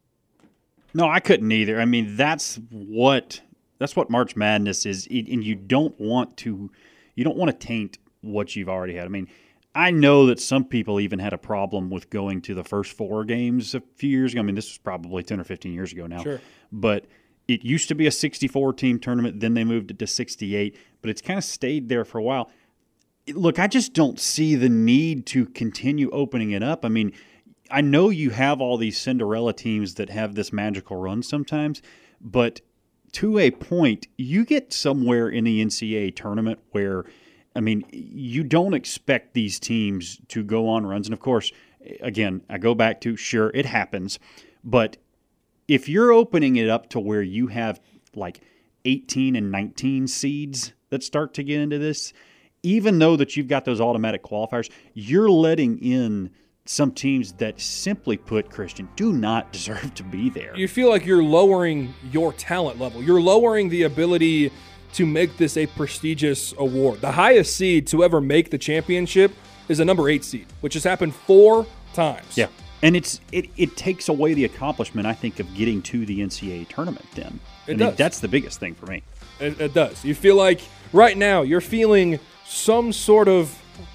No, I couldn't either. I mean, that's what March Madness is, and you don't want to taint what you've already had. I mean, I know that some people even had a problem with going to the first 4 games a few years ago. I mean, this was probably 10 or 15 years ago now. Sure. But it used to be a 64-team tournament. Then they moved it to 68. But it's kind of stayed there for a while. Look, I just don't see the need to continue opening it up. I mean, I know you have all these Cinderella teams that have this magical run sometimes. But to a point, you get somewhere in the NCAA tournament where – I mean, you don't expect these teams to go on runs. And, of course, again, I go back to, sure, it happens. But if you're opening it up to where you have like 18 and 19 seeds that start to get into this, even though that you've got those automatic qualifiers, you're letting in some teams that, simply put, Christian, do not deserve to be there. You feel like you're lowering your talent level. You're lowering the ability to make this a prestigious award. The highest seed to ever make the championship is a number 8 seed, which has happened 4 times. Yeah, and it takes away the accomplishment, I think, of getting to the NCAA tournament then. It does. That's the biggest thing for me. It does. You feel like right now you're feeling some sort of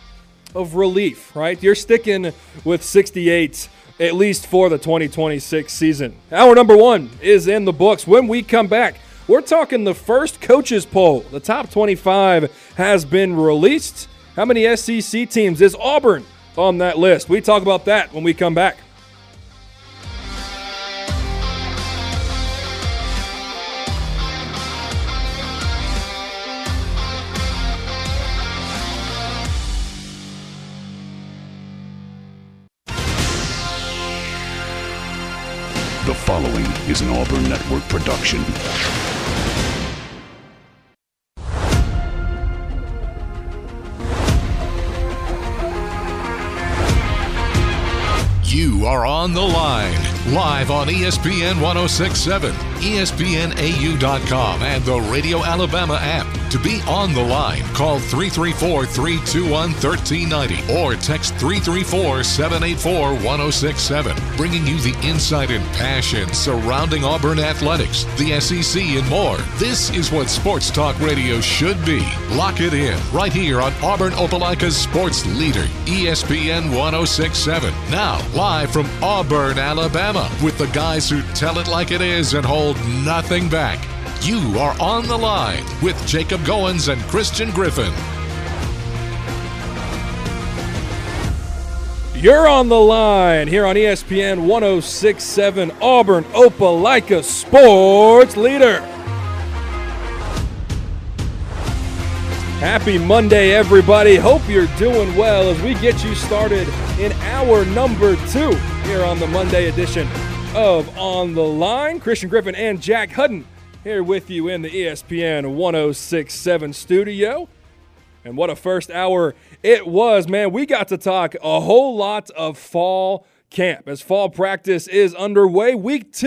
relief, right? You're sticking with 68 at least for the 2026 season. Hour number 1 is in the books. When we come back, we're talking the first coaches poll. The top 25 has been released. How many SEC teams is Auburn on that list? We talk about that when we come back. The following is an Auburn Network production. You are on the line, live on ESPN 106.7, ESPNAU.com, and the Radio Alabama app. To be on the line, call 334-321-1390 or text 334-784-1067. Bringing you the insight and passion surrounding Auburn athletics, the SEC, and more. This is what Sports Talk Radio should be. Lock it in right here on Auburn Opelika's sports leader, ESPN 106.7. Now, live from Auburn, Alabama, with the guys who tell it like it is and hold nothing back. You are on the line with Jacob Goins and Christian Griffin. You're on the line here on ESPN 106.7, Auburn Opelika sports leader. Happy Monday, everybody. Hope you're doing well as we get you started in hour number 2 here on the Monday edition of On the Line. Christian Griffin and Jack Hudden here with you in the ESPN 106.7 studio. And what a first hour it was, man. We got to talk a whole lot of fall camp as fall practice is underway. Week 2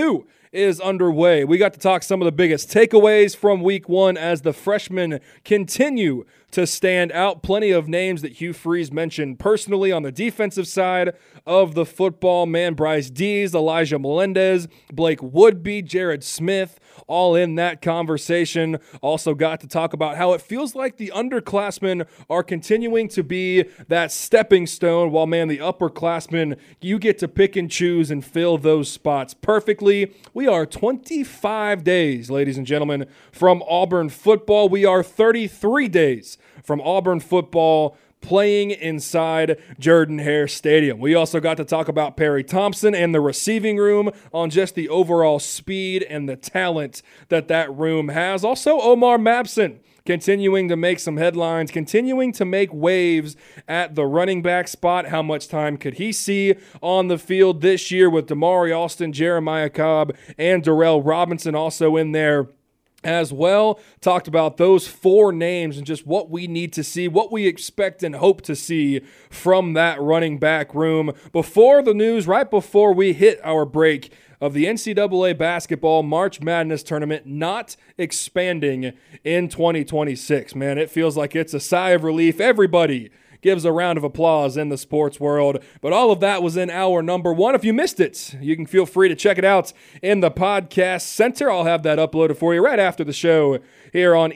is underway. We got to talk some of the biggest takeaways from week one as the freshmen continue to stand out. Plenty of names that Hugh Freeze mentioned personally on the defensive side of the football. Man, Bryce Dees, Elijah Melendez, Blake Woodby, Jared Smith, all in that conversation. Also got to talk about how it feels like the underclassmen are continuing to be that stepping stone, while, man, the upperclassmen, you get to pick and choose and fill those spots perfectly. We are 25 days, ladies and gentlemen, from Auburn football. We are 33 days from Auburn football playing inside Jordan-Hare Stadium. We also got to talk about Perry Thompson and the receiving room on just the overall speed and the talent that room has. Also, Omar Mabson continuing to make some headlines, continuing to make waves at the running back spot. How much time could he see on the field this year with Damari Alston, Jeremiah Cobb, and Darrell Robinson also in there as well? Talked about those four names and just what we need to see, what we expect and hope to see from that running back room. Before the news, right before we hit our break of the NCAA basketball March Madness tournament not expanding in 2026. Man, it feels like it's a sigh of relief. Everybody gives a round of applause in the sports world. But all of that was in hour number one. If you missed it, you can feel free to check it out in the podcast center. I'll have that uploaded for you right after the show here on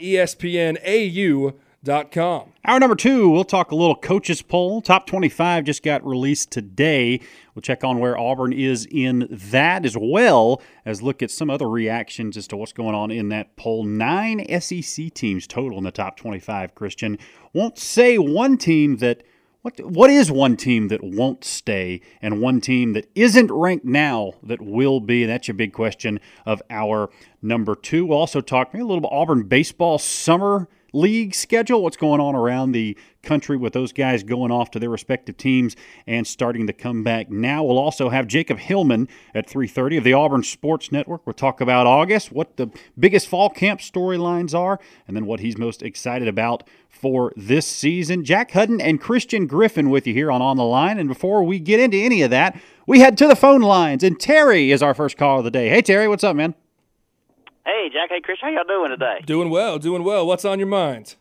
ESPNAU.com. Hour number two, we'll talk a little coaches poll. Top 25 just got released today. We'll check on where Auburn is in that, as well as look at some other reactions as to what's going on in that poll. 9 SEC teams total in the top 25, Christian. Won't say one team that what is one team that won't stay and one team that isn't ranked now that will be? That's your big question of hour number two. We'll also talk maybe a little bit Auburn baseball summer league schedule, what's going on around the country with those guys going off to their respective teams and starting to come back now. We'll also have Jacob Hillman at 3:30 of the Auburn Sports Network. We'll talk about August, what the biggest fall camp storylines are, and then what he's most excited about for this season. Jack Hudden and Christian Griffin with you here on the Line. And before we get into any of that, we head to the phone lines, and Terry is our first caller of the day. Hey, Terry, what's up, man? Hey, Jack. Hey, Chris. How y'all doing today? Doing well, doing well. What's on your mind?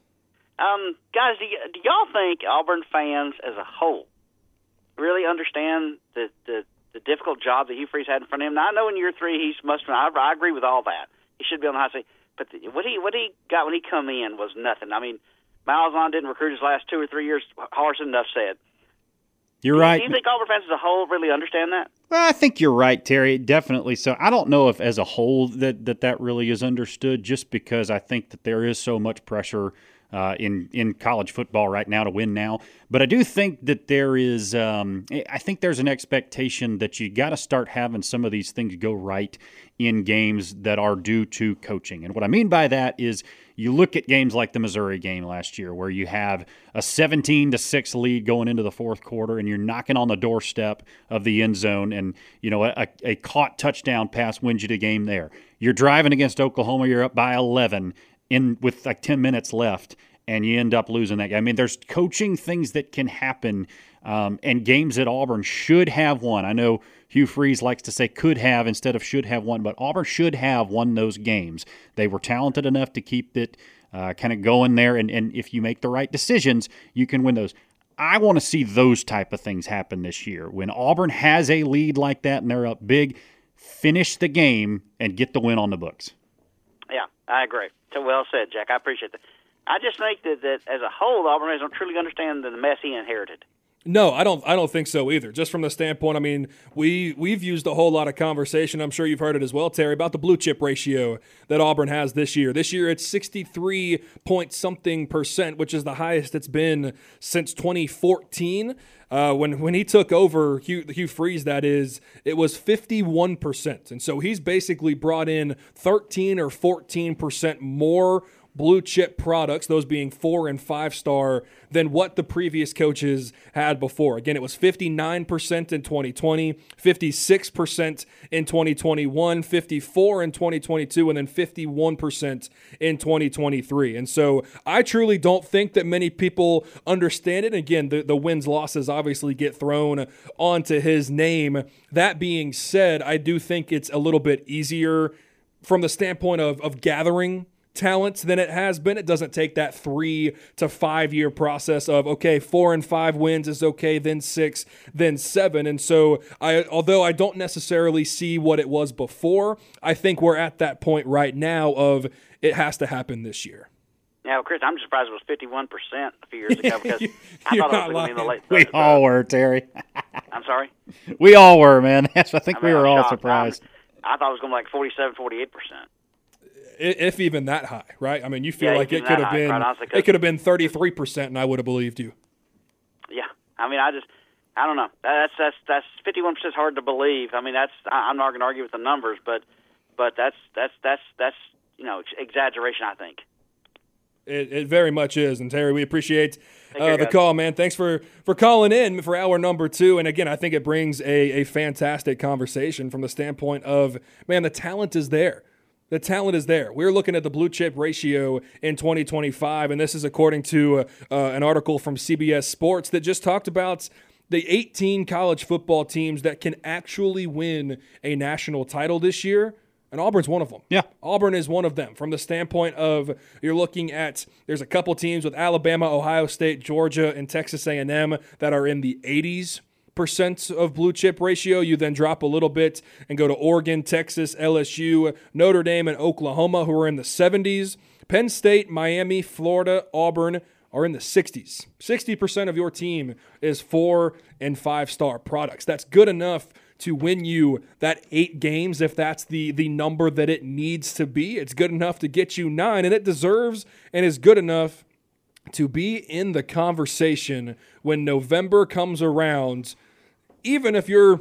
Guys, do y'all think Auburn fans as a whole really understand the difficult job that Hugh Freeze had in front of him? Now, I know in year three I agree with all that. He should be on the hot seat. But what he got when he come in was nothing. I mean, Malzahn didn't recruit his last 2 or 3 years. Harsin, enough said. You're right. Do you think Auburn fans as a whole really understand that? Well, I think you're right, Terry. Definitely so. I don't know if as a whole that really is understood, just because I think that there is so much pressure in college football right now to win now. But I do think that there is I think there's an expectation that you got to start having some of these things go right in games that are due to coaching. And what I mean by that is you look at games like the Missouri game last year where you have a 17-6 lead going into the fourth quarter and you're knocking on the doorstep of the end zone, and a caught touchdown pass wins you the game there. You're driving against Oklahoma, you're up by 11 with like 10 minutes left, and you end up losing that game. I mean, there's coaching things that can happen, and games that Auburn should have won. I know Hugh Freeze likes to say could have instead of should have won, but Auburn should have won those games. They were talented enough to keep it kind of going there, and if you make the right decisions, you can win those. I want to see those type of things happen this year. When Auburn has a lead like that and they're up big, finish the game and get the win on the books. Yeah, I agree. So well said, Jack. I appreciate that. I just think that as a whole, the Auburn fans don't truly understand the mess he inherited. No, I don't think so either. Just from the standpoint, I mean, we've used a whole lot of conversation, I'm sure you've heard it as well, Terry, about the blue chip ratio that Auburn has this year. This year it's 63-point-something%, which is the highest it's been since 2014. When he took over, Hugh Freeze, that is, it was 51%. And so he's basically brought in 13 or 14% more blue chip products, those being 4 and 5 star, than what the previous coaches had before. Again, it was 59% in 2020, 56% in 2021, 54% in 2022, and then 51% in 2023. And so I truly don't think that many people understand it. Again, the wins, losses obviously get thrown onto his name. That being said, I do think it's a little bit easier from the standpoint of gathering talent than it has been. It doesn't take that 3 to 5 year process of, okay, 4 and 5 wins is okay, then 6, then 7. And so although I don't necessarily see what it was before, I think we're at that point right now of it has to happen this year. Now, Chris, I'm surprised it was 51% a few years ago because I thought it was going to be in the late. We all were, Terry. I'm sorry? We all were, man. I think we were all shocked. surprised. I thought it was going to be like 47, 48%. If even that high, right? I mean, you feel like it could have been honestly, it could have been 33%, and I would have believed you. Yeah, I mean, I don't know. That's 51% is hard to believe. I mean, I'm not going to argue with the numbers, but that's exaggeration, I think. It very much is. And Terry, we appreciate the call, man. Thanks for calling in for hour number 2. And again, I think it brings a fantastic conversation from the standpoint of, man, the talent is there. The talent is there. We're looking at the blue chip ratio in 2025, and this is according to an article from CBS Sports that just talked about the 18 college football teams that can actually win a national title this year, and Auburn's one of them. Yeah. Auburn is one of them from the standpoint of you're looking at there's a couple teams with Alabama, Ohio State, Georgia, and Texas A&M that are in the 80s% of blue chip ratio. You then drop a little bit and go to Oregon, Texas, LSU, Notre Dame, and Oklahoma, who are in the 70s. Penn State, Miami, Florida, Auburn are in the 60s. 60% of your team is 4 and 5 star products. That's good enough to win you that 8 games if that's the number that it needs to be. It's good enough to get you 9, and it deserves and is good enough to be in the conversation when November comes around, even if you're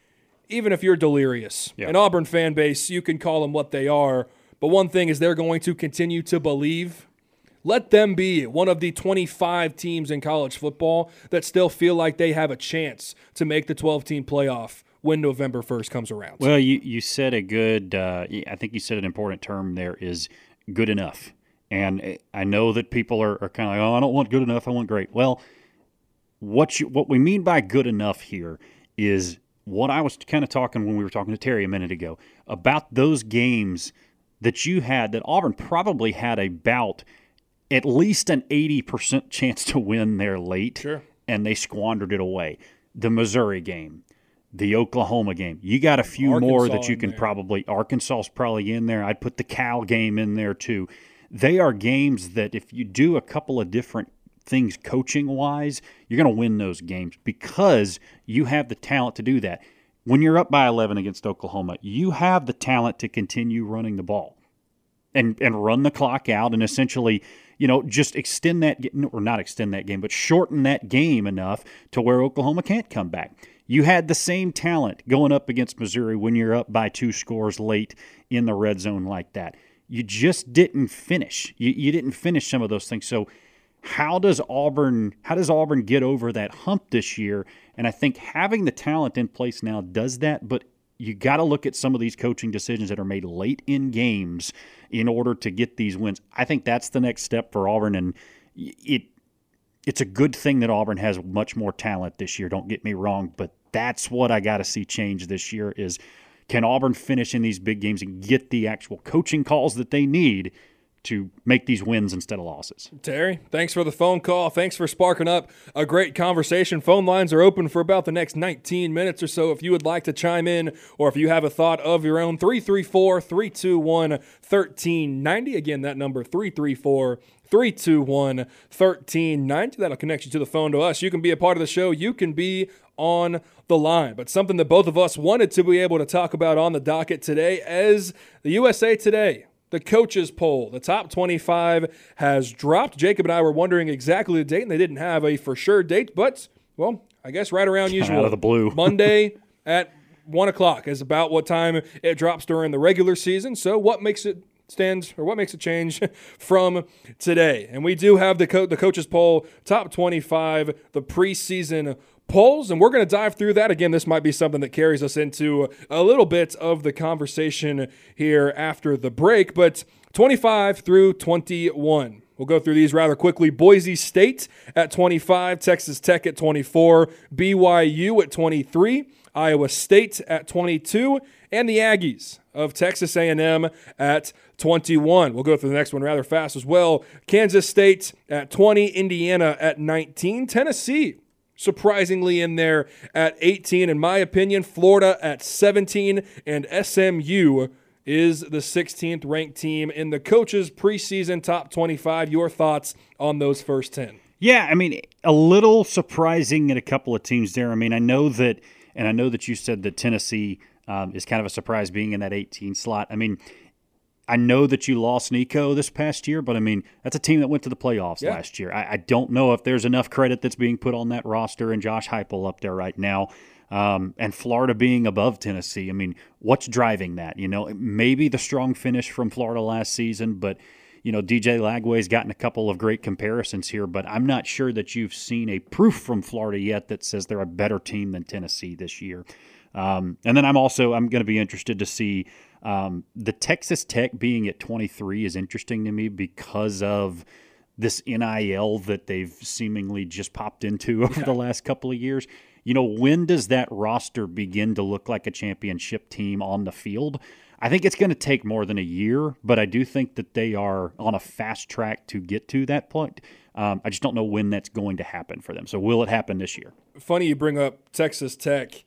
delirious. Yeah. An Auburn fan base, you can call them what they are, but one thing is they're going to continue to believe. Let them be one of the 25 teams in college football that still feel like they have a chance to make the 12-team playoff when November 1st comes around. Well, you said a good I think you said an important term there is good enough. And I know that people are kind of like, oh, I don't want good enough, I want great. Well, what we mean by good enough here is what I was kind of talking when we were talking to Terry a minute ago about those games that you had that Auburn probably had about at least an 80% chance to win there late, Sure. And they squandered it away. The Missouri game, the Oklahoma game. You got a few Arkansas more that you can there. probably – Arkansas's probably in there. I'd put the Cal game in there too. They are games that if you do a couple of different things coaching-wise, you're going to win those games because you have the talent to do that. When you're up by 11 against Oklahoma, you have the talent to continue running the ball and run the clock out and essentially, just extend that – or not extend that game, but shorten that game enough to where Oklahoma can't come back. You had the same talent going up against Missouri when you're up by 2 scores late in the red zone like that. You just didn't finish. You didn't finish some of those things. So how does Auburn get over that hump this year? And I think having the talent in place now does that, but you got to look at some of these coaching decisions that are made late in games in order to get these wins. I think that's the next step for Auburn, and it's a good thing that Auburn has much more talent this year, don't get me wrong, but that's what I got to see change this year is can Auburn finish in these big games and get the actual coaching calls that they need to make these wins instead of losses? Terry, thanks for the phone call. Thanks for sparking up a great conversation. Phone lines are open for about the next 19 minutes or so. If you would like to chime in or if you have a thought of your own, 334-321-1390. Again, that number, 334-321-1390. That'll connect you to the phone to us. You can be a part of the show. You can be on the line. But something that both of us wanted to be able to talk about on the docket today as the USA Today, the coaches poll, the top 25 has dropped. Jacob and I were wondering exactly the date, and they didn't have a for sure date, but, well, I guess right around usual. Out of the blue. Monday at 1 o'clock is about what time it drops during the regular season. So what makes it stands, or what makes it change from today. And we do have the coaches poll, top 25, the preseason polls, and we're going to dive through that. Again, this might be something that carries us into a little bit of the conversation here after the break, but 25 through 21. We'll go through these rather quickly. Boise State at 25, Texas Tech at 24, BYU at 23, Iowa State at 22, and the Aggies of Texas A&M at 21. We'll go through the next one rather fast as well. Kansas State at 20, Indiana at 19, Tennessee surprisingly in there at 18, in my opinion, Florida at 17, and SMU is the 16th ranked team in the coaches preseason top 25. Your thoughts on those first 10? Yeah, I mean, a little surprising in a couple of teams there. I mean, I know that you said that Tennessee is kind of a surprise being in that 18 slot. I mean, I know that you lost Nico this past year, but I mean, that's a team that went to the playoffs last year. I don't know if there's enough credit that's being put on that roster, and Josh Heupel up there right now. And Florida being above Tennessee, I mean, what's driving that? You know, maybe the strong finish from Florida last season, but, you know, DJ Lagway's gotten a couple of great comparisons here, but I'm not sure that you've seen a proof from Florida yet that says they're a better team than Tennessee this year. And then I'm going to be interested to see the Texas Tech being at 23 is interesting to me because of this NIL that they've seemingly just popped into over the last couple of years. You know, when does that roster begin to look like a championship team on the field? I think it's going to take more than a year, but I do think that they are on a fast track to get to that point. I just don't know when that's going to happen for them. So will it happen this year? Funny you bring up Texas Tech.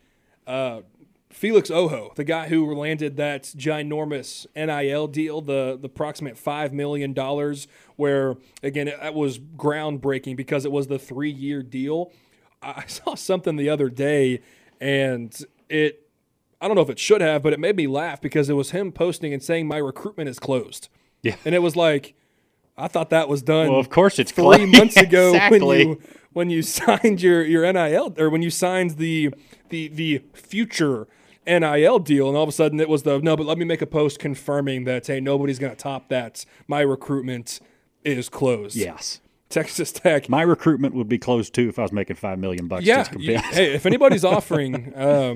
Felix Ojo, the guy who landed that ginormous NIL deal, the approximate $5 million, where, again, it was groundbreaking because it was the 3-year deal. I saw something the other day, and I don't know if it should have, but it made me laugh because it was him posting and saying, "My recruitment is closed." Yeah. And it was like, I thought that was done. Well, of course it's 3 months ago exactly. when you signed your NIL, or when you signed the future NIL deal, and all of a sudden it was no, but let me make a post confirming that, hey, nobody's going to top that. My recruitment is closed. Yes. Texas Tech. My recruitment would be closed too if I was making $5 million. Yeah. Hey, if anybody's offering,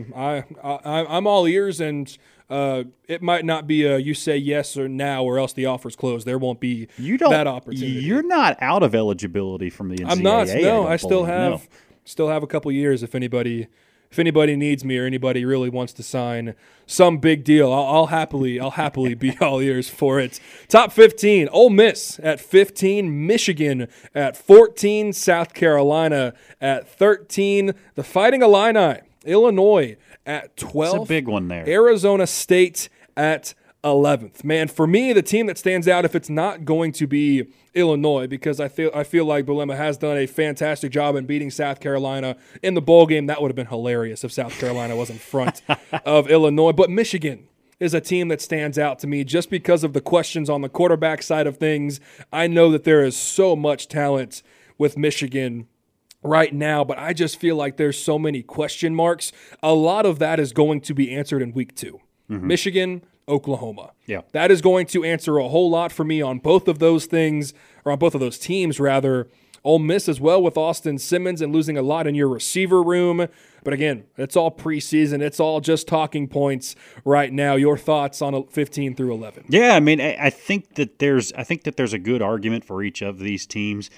I'm all ears, and it might not be you say yes or now, or else the offer's closed. There won't be that opportunity. You're not out of eligibility from the NCAA. I'm not. No, I still have a couple years if anybody needs me, or anybody really wants to sign some big deal. I'll happily be all ears for it. Top 15, Ole Miss at 15, Michigan at 14, South Carolina at 13, the Fighting Illini, Illinois at 12. It's a big one there. Arizona State at 11th. Man, for me, the team that stands out, if it's not going to be Illinois, because I feel like Bielema has done a fantastic job in beating South Carolina in the bowl game. That would have been hilarious if South Carolina was in front of Illinois. But Michigan is a team that stands out to me just because of the questions on the quarterback side of things. I know that there is so much talent with Michigan right now, but I just feel like there's so many question marks. A lot of that is going to be answered in week 2. Mm-hmm. Michigan, Oklahoma. Yeah. That is going to answer a whole lot for me on both of those things, or on both of those teams, rather. Ole Miss as well with Austin Simmons and losing a lot in your receiver room. But again, it's all preseason. It's all just talking points right now. Your thoughts on 15 through 11? Yeah, I mean, I think that there's a good argument for each of these teams.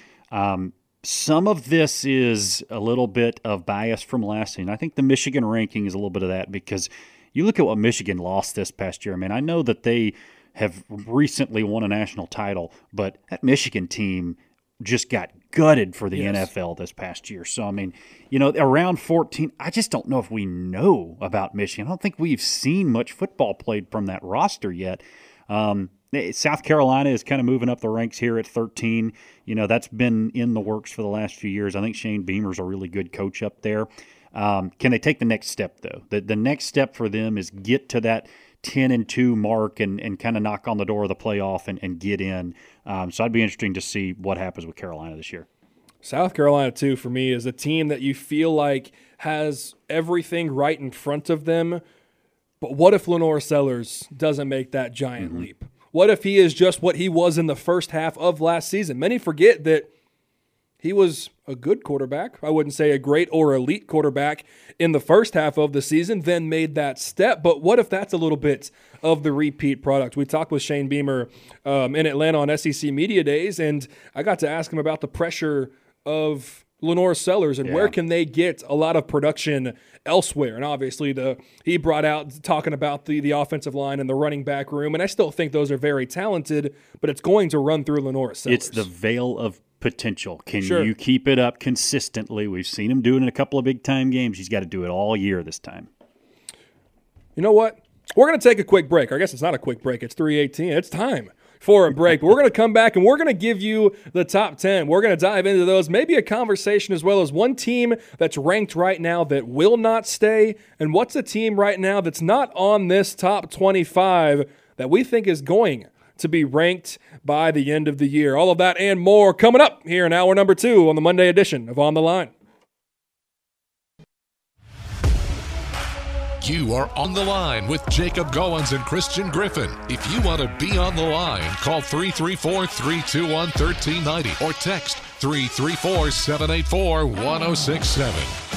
Some of this is a little bit of bias from last season. I think the Michigan ranking is a little bit of that because you look at what Michigan lost this past year. I mean, I know that they have recently won a national title, but that Michigan team just got gutted for the NFL this past year. So, I mean, you know, around 14, I just don't know if we know about Michigan. I don't think we've seen much football played from that roster yet. South Carolina is kind of moving up the ranks here at 13. You know, that's been in the works for the last few years. I think Shane Beamer's a really good coach up there. Can they take the next step, though? The next step for them is get to that 10-2 mark and kind of knock on the door of the playoff and get in. So I'd be interesting to see what happens with Carolina this year. South Carolina, too, for me, is a team that you feel like has everything right in front of them. But what if Lenore Sellers doesn't make that giant leap? What if he is just what he was in the first half of last season? Many forget that he was a good quarterback. I wouldn't say a great or elite quarterback in the first half of the season, then made that step. But what if that's a little bit of the repeat product? We talked with Shane Beamer in Atlanta on SEC Media Days, and I got to ask him about the pressure of Lenore Sellers and where can they get a lot of production elsewhere. And obviously he brought out talking about the offensive line and the running back room, and I still think those are very talented, but it's going to run through Lenore Sellers. It's the veil of potential. Can you keep it up consistently? We've seen him do it in a couple of big-time games. He's got to do it all year this time. You know what? We're going to take a quick break. I guess it's not a quick break. It's 3:18. It's time for a break. But we're going to come back, and we're going to give you the top 10. We're going to dive into those, maybe a conversation as well as one team that's ranked right now that will not stay, and what's a team right now that's not on this top 25 that we think is going to be ranked by the end of the year. All of that and more coming up here in hour number 2 on the Monday edition of On the Line. You are on the line with Jacob Goins and Christian Griffin. If you want to be on the line, call 334-321-1390 or text 334-784-1067.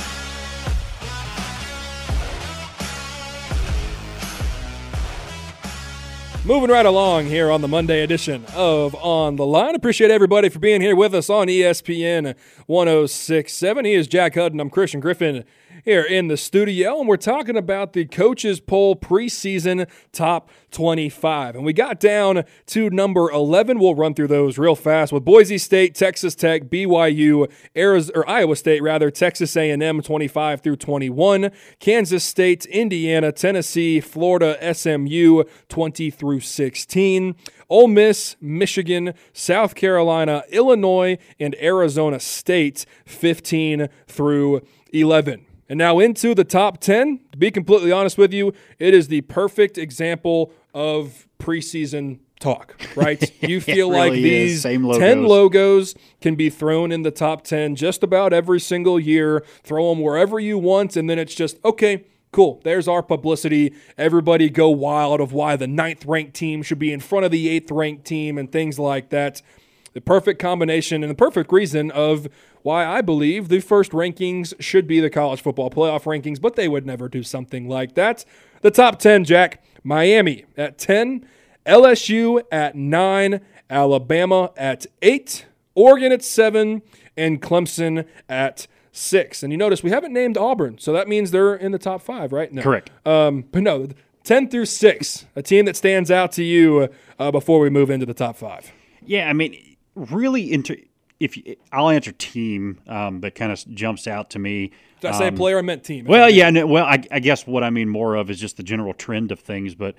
Moving right along here on the Monday edition of On the Line. Appreciate everybody for being here with us on ESPN 106.7. He is Jack Hudden. I'm Christian Griffin here in the studio, and we're talking about the Coaches Poll preseason top 25. And we got down to number 11. We'll run through those real fast with Boise State, Texas Tech, BYU, Iowa State, Texas A&M 25 through 21, Kansas State, Indiana, Tennessee, Florida, SMU 20 through 16, Ole Miss, Michigan, South Carolina, Illinois, and Arizona State 15 through 11. And now into the top 10. To be completely honest with you, it is the perfect example of preseason talk, right? You feel really like these 10 logos. logos can be thrown in the top 10 just about every single year. Throw them wherever you want, and then it's just, okay, cool, there's our publicity. Everybody go wild of why the 9th-ranked team should be in front of the 8th-ranked team and things like that. The perfect combination and the perfect reason of why I believe the first rankings should be the college football playoff rankings, but they would never do something like that. The top 10, Jack: Miami at 10, LSU at 9, Alabama at 8, Oregon at 7, and Clemson at 6. And you notice we haven't named Auburn, so that means they're in the top 5, right? No. Correct. But no, 10 through 6, a team that stands out to you before we move into the top 5. Yeah, I mean, really, I'll answer team, that kind of jumps out to me. Did I say player? I meant team. Well, yeah, no, well, I guess what I mean more of is just the general trend of things. But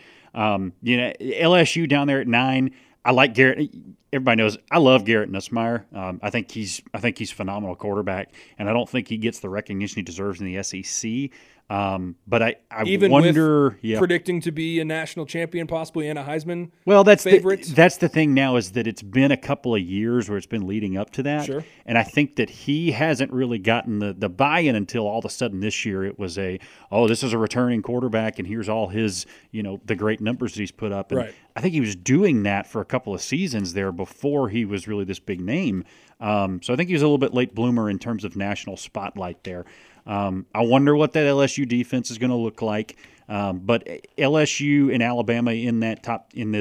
LSU down there at 9. I like Garrett. Everybody knows I love Garrett Nussmeier. I think he's a phenomenal quarterback, and I don't think he gets the recognition he deserves in the SEC. But I even wonder, with predicting to be a national champion, possibly, and a Heisman. Well, that's favorite. That's the thing now, is that it's been a couple of years where it's been leading up to that. Sure. And I think that he hasn't really gotten the buy-in until all of a sudden this year it was this is a returning quarterback and here's all his, the great numbers that he's put up. And right. I think he was doing that for a couple of seasons there before he was really this big name. So I think he was a little bit late bloomer in terms of national spotlight there. I wonder what that LSU defense is going to look like. But LSU and Alabama in that top 10,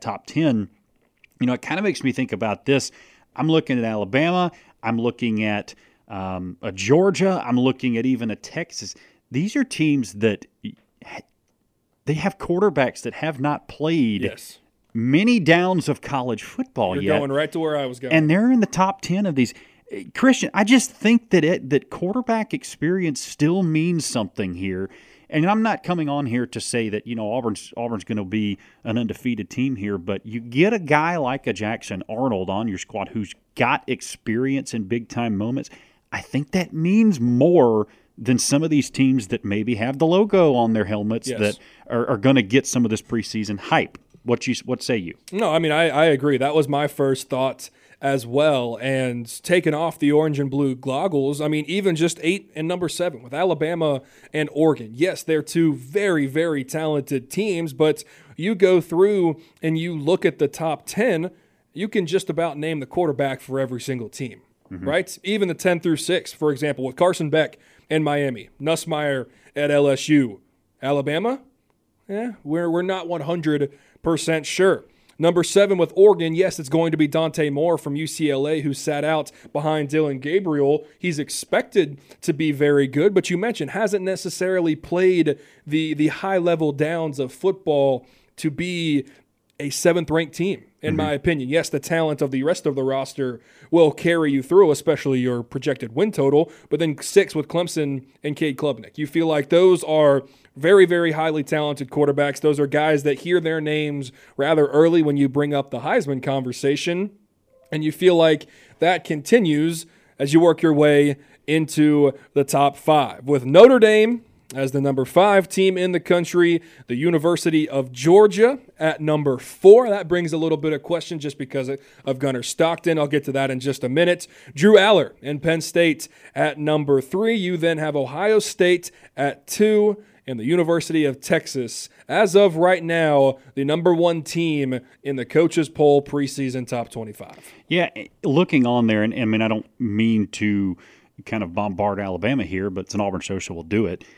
it kind of makes me think about this. I'm looking at Alabama. I'm looking at a Georgia. I'm looking at even a Texas. These are teams that they have quarterbacks that have not played many downs of college football yet. You're going right to where I was going. And they're in the top 10 of these. Christian, I just think that quarterback experience still means something here. And I'm not coming on here to say that, Auburn's going to be an undefeated team here, but you get a guy like a Jackson Arnold on your squad who's got experience in big-time moments. I think that means more than some of these teams that maybe have the logo on their helmets that are going to get some of this preseason hype. What say you? No, I mean, I agree. That was my first thought as well and taken off the orange and blue goggles. I mean, even just 8 and number 7 with Alabama and Oregon. Yes, they're two very, very talented teams, but you go through and you look at the top 10, you can just about name the quarterback for every single team, right? Even the 10 through 6, for example, with Carson Beck in Miami, Nussmeier at LSU. Alabama? We're not 100% sure. Number 7 with Oregon, yes, it's going to be Dante Moore from UCLA who sat out behind Dylan Gabriel. He's expected to be very good, but you mentioned hasn't necessarily played the high-level downs of football to be a 7th-ranked team, in my opinion. Yes, the talent of the rest of the roster will carry you through, especially your projected win total, but then 6 with Clemson and Cade Klubnik. You feel like those are very, very highly talented quarterbacks. Those are guys that hear their names rather early when you bring up the Heisman conversation, and you feel like that continues as you work your way into the top 5. With Notre Dame as the number 5 team in the country, the University of Georgia at number 4. That brings a little bit of question just because of Gunnar Stockton. I'll get to that in just a minute. Drew Aller and Penn State at number 3. You then have Ohio State at 2 and the University of Texas, as of right now, the number 1 team in the coaches poll preseason top 25. Yeah, looking on there, and I mean, I don't mean to kind of bombard Alabama here, but it's an Auburn show, so we'll do it.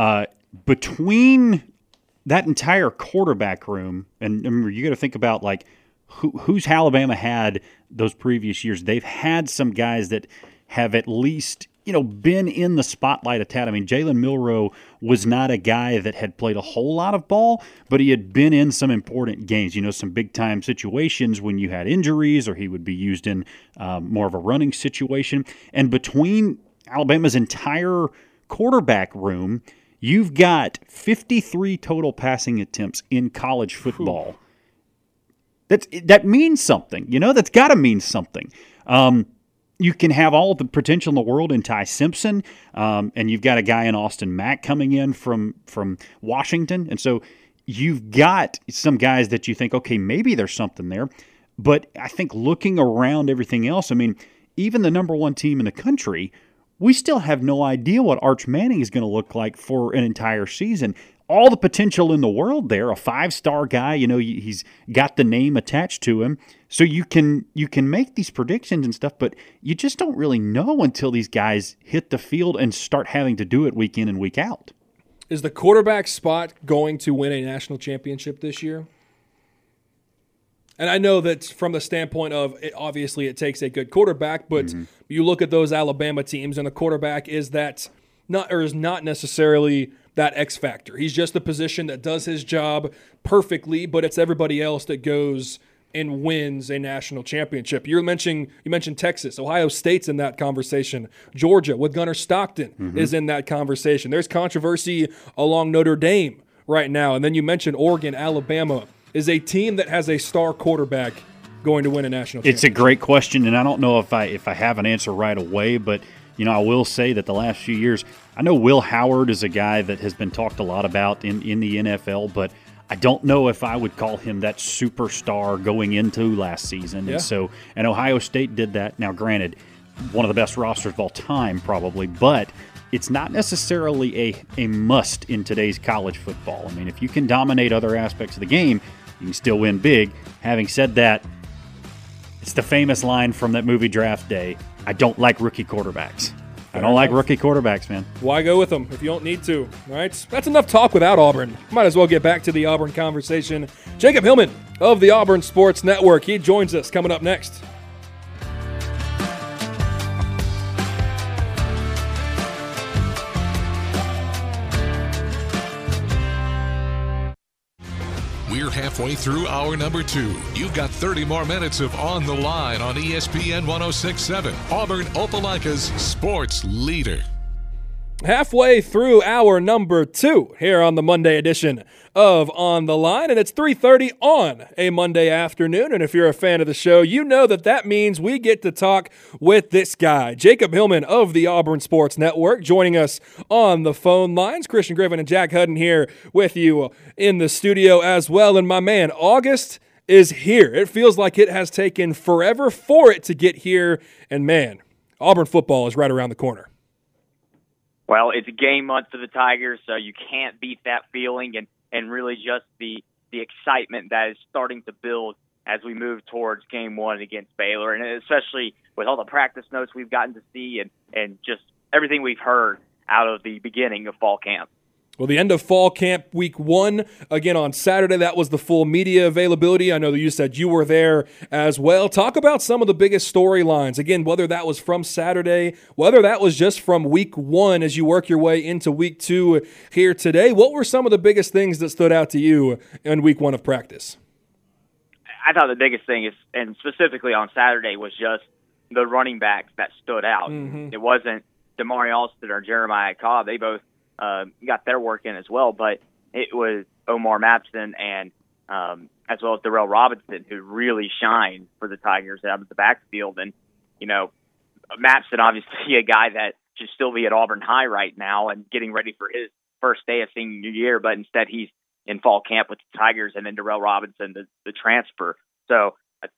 Between that entire quarterback room, and remember, you got to think about like who's Alabama had those previous years. They've had some guys that have at least been in the spotlight a tad. I mean, Jalen Milroe was not a guy that had played a whole lot of ball, but he had been in some important games, some big-time situations when you had injuries, or he would be used in more of a running situation. And between Alabama's entire quarterback room, you've got 53 total passing attempts in college football. That means something. That's got to mean something. You can have all the potential in the world in Ty Simpson, and you've got a guy in Austin Mack coming in from Washington. And so you've got some guys that you think, okay, maybe there's something there. But I think looking around everything else, I mean, even the number 1 team in the country, we still have no idea what Arch Manning is going to look like for an entire season. All the potential in the world there, a 5-star guy, he's got the name attached to him. So you can make these predictions and stuff, but you just don't really know until these guys hit the field and start having to do it week in and week out. Is the quarterback spot going to win a national championship this year? And I know that from the standpoint of obviously it takes a good quarterback, but you look at those Alabama teams and the quarterback is not necessarily that X factor. He's just the position that does his job perfectly, but it's everybody else that goes and wins a national championship. You mentioned Texas. Ohio State's in that conversation. Georgia with Gunnar Stockton is in that conversation. There's controversy along Notre Dame right now. And then you mentioned Oregon. Alabama is a team that has a star quarterback going to win a national championship. It's a great question, and I don't know if I have an answer right away, but I will say that the last few years, I know Will Howard is a guy that has been talked a lot about in the NFL, but I don't know if I would call him that superstar going into last season. Yeah. And Ohio State did that. Now, granted, one of the best rosters of all time probably, but it's not necessarily a must in today's college football. I mean, if you can dominate other aspects of the game, you can still win big. Having said that, it's the famous line from that movie Draft Day, I don't like rookie quarterbacks. I don't like rookie quarterbacks, man. Why go with them if you don't need to, right? That's enough talk without Auburn. Might as well get back to the Auburn conversation. Jacob Hillman of the Auburn Sports Network. He joins us coming up next. We're halfway through hour number 2. You've got 30 more minutes of On the Line on ESPN 106.7, Auburn Opelika's sports leader. Halfway through hour number 2 here on the Monday edition of On the Line, and it's 3:30 on a Monday afternoon. And if you're a fan of the show, you know that means we get to talk with this guy, Jacob Hillman of the Auburn Sports Network, joining us on the phone lines. Christian Griffin and Jack Hudden here with you in the studio as well. And my man, August is here. It feels like it has taken forever for it to get here, and man, Auburn football is right around the corner. Well, it's a game month for the Tigers, so you can't beat that feeling and really just the excitement that is starting to build as we move towards game one against Baylor, and especially with all the practice notes we've gotten to see and just everything we've heard out of the beginning of fall camp. Well, the end of fall camp week 1, again on Saturday, that was the full media availability. I know that you said you were there as well. Talk about some of the biggest storylines. Again, whether that was from Saturday, whether that was just from week 1 as you work your way into week 2 here today. What were some of the biggest things that stood out to you in week 1 of practice? I thought the biggest thing is, and specifically on Saturday, was just the running backs that stood out. Mm-hmm. It wasn't Damari Alston or Jeremiah Cobb. They both got their work in as well, but it was Omar Mapson and as well as Darrell Robinson who really shined for the Tigers out of the backfield. And, you know, Mapson obviously a guy that should still be at Auburn High right now and getting ready for his first day of senior year, but instead he's in fall camp with the Tigers, and then Darrell Robinson, the transfer. So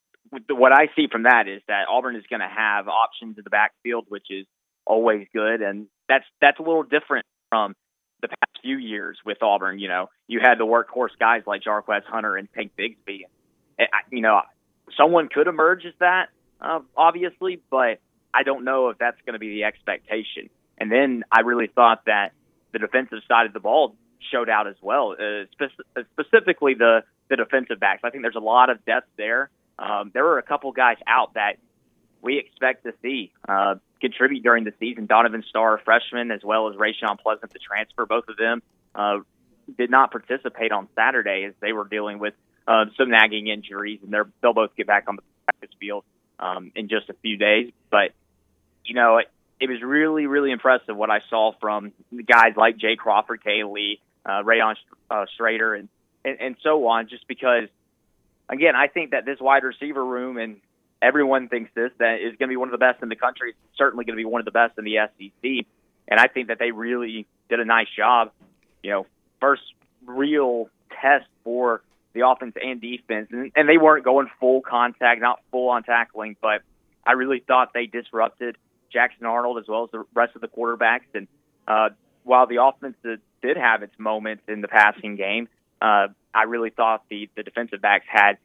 what I see from that is that Auburn is going to have options in the backfield, which is always good, and that's a little different from the past few years with Auburn. You know, you had the workhorse guys like Jarquez Hunter and Tank Bigsby. You know, someone could emerge as that, obviously, but I don't know if that's going to be the expectation. And then I really thought that the defensive side of the ball showed out as well, specifically the defensive backs. I think there's a lot of depth there. There were a couple guys out that we expect to see contribute during the season. Donovan Starr, a freshman, as well as Rayshawn Pleasant, the transfer. Both of them did not participate on Saturday as they were dealing with some nagging injuries, and they'll both get back on the practice field in just a few days. But, you know, it was really, really impressive what I saw from guys like Jay Crawford, Kay Lee, Rayon Schrader, and so on, just because, again, I think that this wide receiver room, and everyone thinks this, that is going to be one of the best in the country. It's certainly going to be one of the best in the SEC. And I think that they really did a nice job. You know, first real test for the offense and defense. And they weren't going full contact, not full on tackling, but I really thought they disrupted Jackson Arnold as well as the rest of the quarterbacks. And while the offense did have its moments in the passing game, I really thought the defensive backs had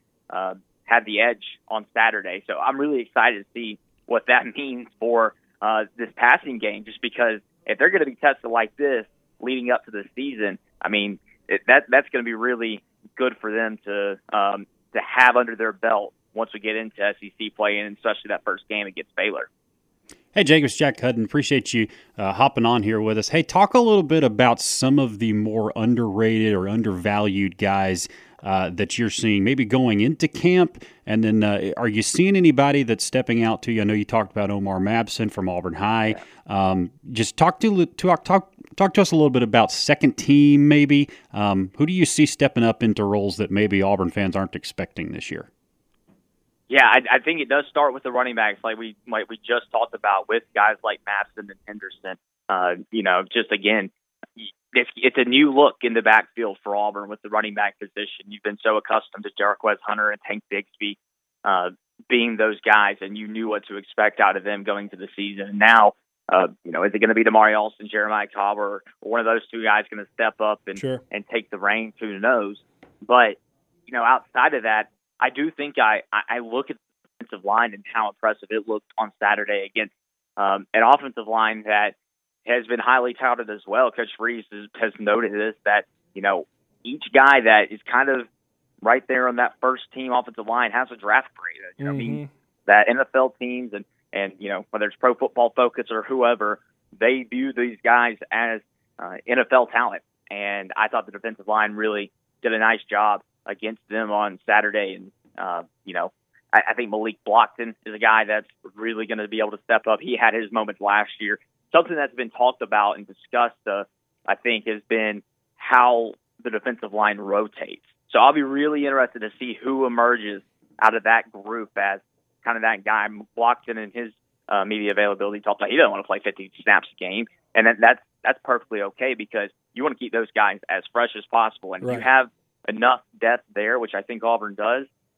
the edge on Saturday. So I'm really excited to see what that means for this passing game, just because if they're going to be tested like this leading up to the season, I mean, that's going to be really good for them to have under their belt once we get into SEC play, and especially that first game against Baylor. Hey, Jacobs, Jack Hudden. Appreciate you hopping on here with us. Hey, talk a little bit about some of the more underrated or undervalued guys that you're seeing maybe going into camp, and then are you seeing anybody that's stepping out to you? I know you talked about Omar Mapson from Auburn High. Just talk to us a little bit about second team maybe. Who do you see stepping up into roles that maybe Auburn fans aren't expecting this year? Yeah, I think it does start with the running backs, like we just talked about with guys like Mapson and Henderson. You know, just again, it's a new look in the backfield for Auburn with the running back position. You've been so accustomed to Jarquez Hunter and Tank Bigsby being those guys, and you knew what to expect out of them going to the season. And now, you know, is it going to be Damari Alston, Jeremiah Cobb, or one of those two guys going to step up and take the reins? Who knows? But, you know, outside of that, I do think I look at the offensive line and how impressive it looked on Saturday against an offensive line that has been highly touted as well. Coach Freeze has noted this, that, you know, each guy that is kind of right there on that first team offensive line has a draft grade. You know, I mean, that NFL teams and you know, whether it's Pro Football Focus or whoever, they view these guys as NFL talent. And I thought the defensive line really did a nice job against them on Saturday. And, you know, I think Malik Blockton is a guy that's really going to be able to step up. He had his moments last year. Something that's been talked about and discussed, I think, has been how the defensive line rotates. So I'll be really interested to see who emerges out of that group as kind of that guy. Blockton in his media availability talked about he doesn't want to play 50 snaps a game. And that's perfectly okay, because you want to keep those guys as fresh as possible. And if you have enough depth there, which I think Auburn does,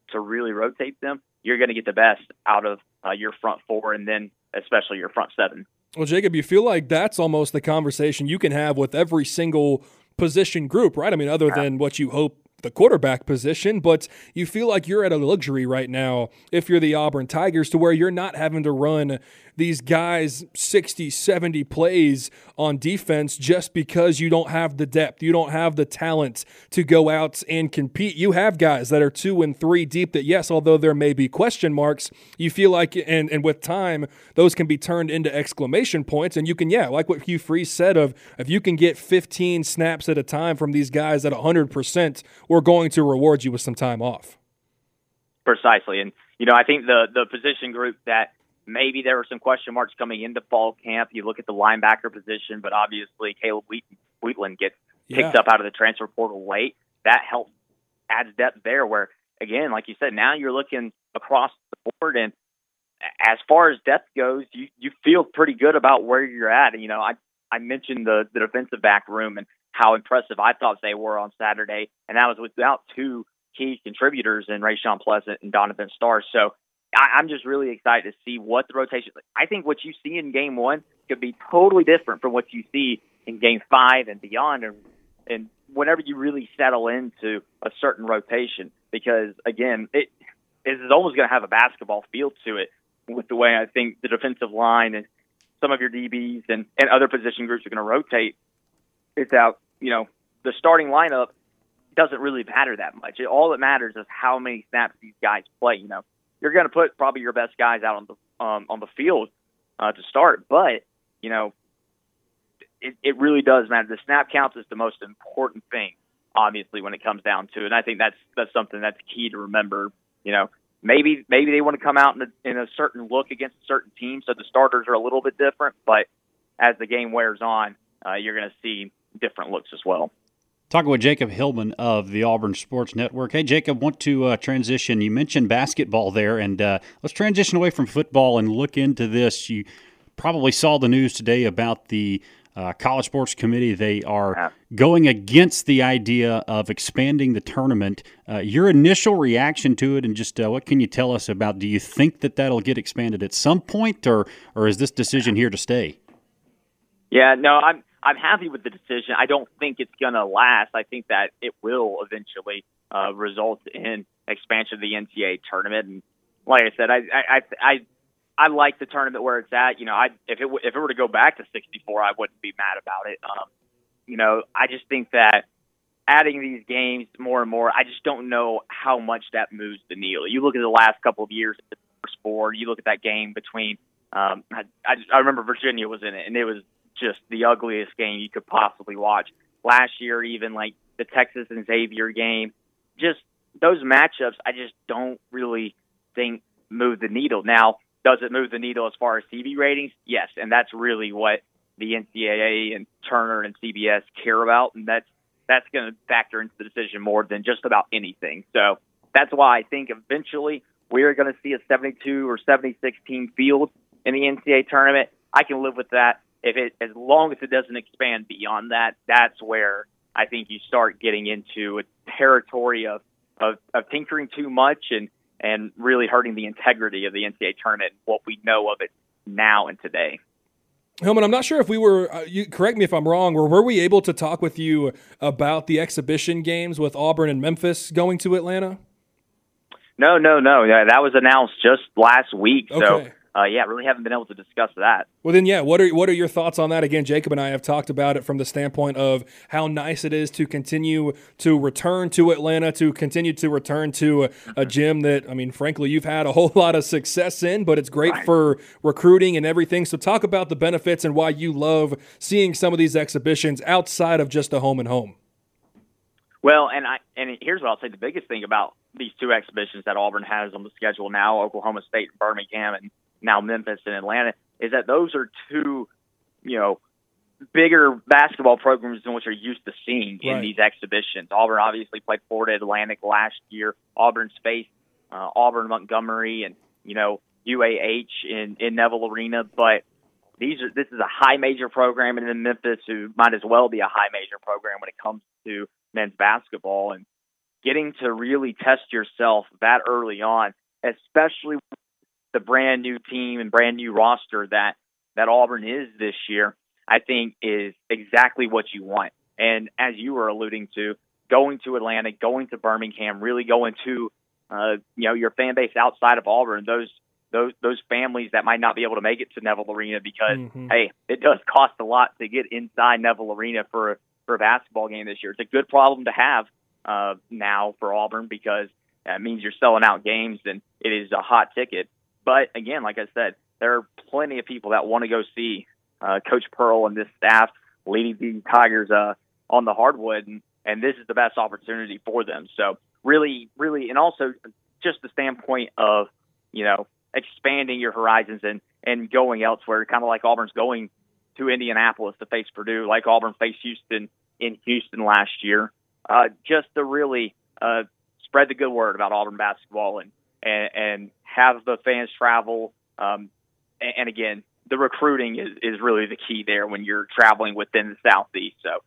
to really rotate them, you're going to get the best out of your front four and then especially your front seven. Well, Jacob, you feel like that's almost the conversation you can have with every single position group, right? I mean, other than what you hope the quarterback position, but you feel like you're at a luxury right now if you're the Auburn Tigers to where you're not having to run these guys 60, 70 plays on defense just because you don't have the depth. You don't have the talent to go out and compete. You have guys that are 2 and 3 deep that, yes, although there may be question marks, you feel like, and with time, those can be turned into exclamation points. And you can, like what Hugh Freeze said of, if you can get 15 snaps at a time from these guys at 100%, we're going to reward you with some time off. Precisely. And, I think the position group that maybe there were some question marks coming into fall camp. You look at the linebacker position, but obviously Caleb Wheatland gets picked up out of the transfer portal late. That helps, adds depth there where, again, like you said, now you're looking across the board. And as far as depth goes, you feel pretty good about where you're at. And, I mentioned the defensive back room and how impressive I thought they were on Saturday. And that was without 2 key contributors in Rayshawn Pleasant and Donovan Starr. So I'm just really excited to see what the rotation is. I think what you see in game 1 could be totally different from what you see in game 5 and beyond. And whenever you really settle into a certain rotation, because again, it is almost going to have a basketball feel to it with the way I think the defensive line and some of your DBs and other position groups are going to rotate. It's out, the starting lineup doesn't really matter that much. All that matters is how many snaps these guys play. You're going to put probably your best guys out on the field to start, but it really does matter. The snap counts is the most important thing, obviously, when it comes down to it. And I think that's something that's key to remember. Maybe they want to come out in a certain look against a certain team, so the starters are a little bit different. But as the game wears on, you're going to see different looks as well. Talking with Jacob Hillman of the Auburn Sports Network. Hey, Jacob, want to transition. You mentioned basketball there, and let's transition away from football and look into this. You probably saw the news today about the College Sports Committee. They are going against the idea of expanding the tournament. Your initial reaction to it, and just what can you tell us about, do you think that that'll get expanded at some point, or is this decision here to stay? Yeah, no, I'm happy with the decision. I don't think it's going to last. I think that it will eventually result in expansion of the NCAA tournament. And like I said, I like the tournament where it's at. If it were to go back to 64, I wouldn't be mad about it. I just think that adding these games more and more, I just don't know how much that moves the needle. You look at the last couple of years at the first 4, you look at that game between I remember Virginia was in it, and it was just the ugliest game you could possibly watch. Last year, even like the Texas and Xavier game, just those matchups, I just don't really think move the needle. Now, does it move the needle as far as TV ratings? Yes, and that's really what the NCAA and Turner and CBS care about, and that's going to factor into the decision more than just about anything. So that's why I think eventually we're going to see a 72 or 76 team field in the NCAA tournament. I can live with that. As long as it doesn't expand beyond that, that's where I think you start getting into a territory of tinkering too much and really hurting the integrity of the NCAA tournament, what we know of it now and today. Hillman, I'm not sure if we were, you correct me if I'm wrong, or were we able to talk with you about the exhibition games with Auburn and Memphis going to Atlanta? No. Yeah, that was announced just last week. Okay. So really haven't been able to discuss that. Well, then, what are your thoughts on that? Again, Jacob and I have talked about it from the standpoint of how nice it is to continue to return to Atlanta, to continue to return to a gym that, I mean, frankly, you've had a whole lot of success in, but it's great for recruiting and everything. So talk about the benefits and why you love seeing some of these exhibitions outside of just a home and home. Well, and here's what I'll say. The biggest thing about these 2 exhibitions that Auburn has on the schedule now, Oklahoma State and Birmingham, and now Memphis and Atlanta, is that those are 2, bigger basketball programs than what you're used to seeing in these exhibitions. Auburn obviously played Florida Atlantic last year. Auburn's faced Auburn Montgomery and, UAH in Neville Arena, but this is a high major program, and then Memphis, who might as well be a high major program when it comes to men's basketball. And getting to really test yourself that early on, especially with the brand new team and brand new roster that Auburn is this year, I think is exactly what you want. And as you were alluding to, going to Atlanta, going to Birmingham, really going to your fan base outside of Auburn, those families that might not be able to make it to Neville Arena because hey, it does cost a lot to get inside Neville Arena for a basketball game this year. It's a good problem to have now for Auburn because it means you're selling out games and it is a hot ticket. But again, like I said, there are plenty of people that want to go see Coach Pearl and this staff leading the Tigers on the hardwood, and this is the best opportunity for them. So really, and also just the standpoint of, expanding your horizons and going elsewhere, kind of like Auburn's going to Indianapolis to face Purdue, like Auburn faced Houston in Houston last year, just to really spread the good word about Auburn basketball and have the fans travel. And again, the recruiting is really the key there when you're traveling within the Southeast. So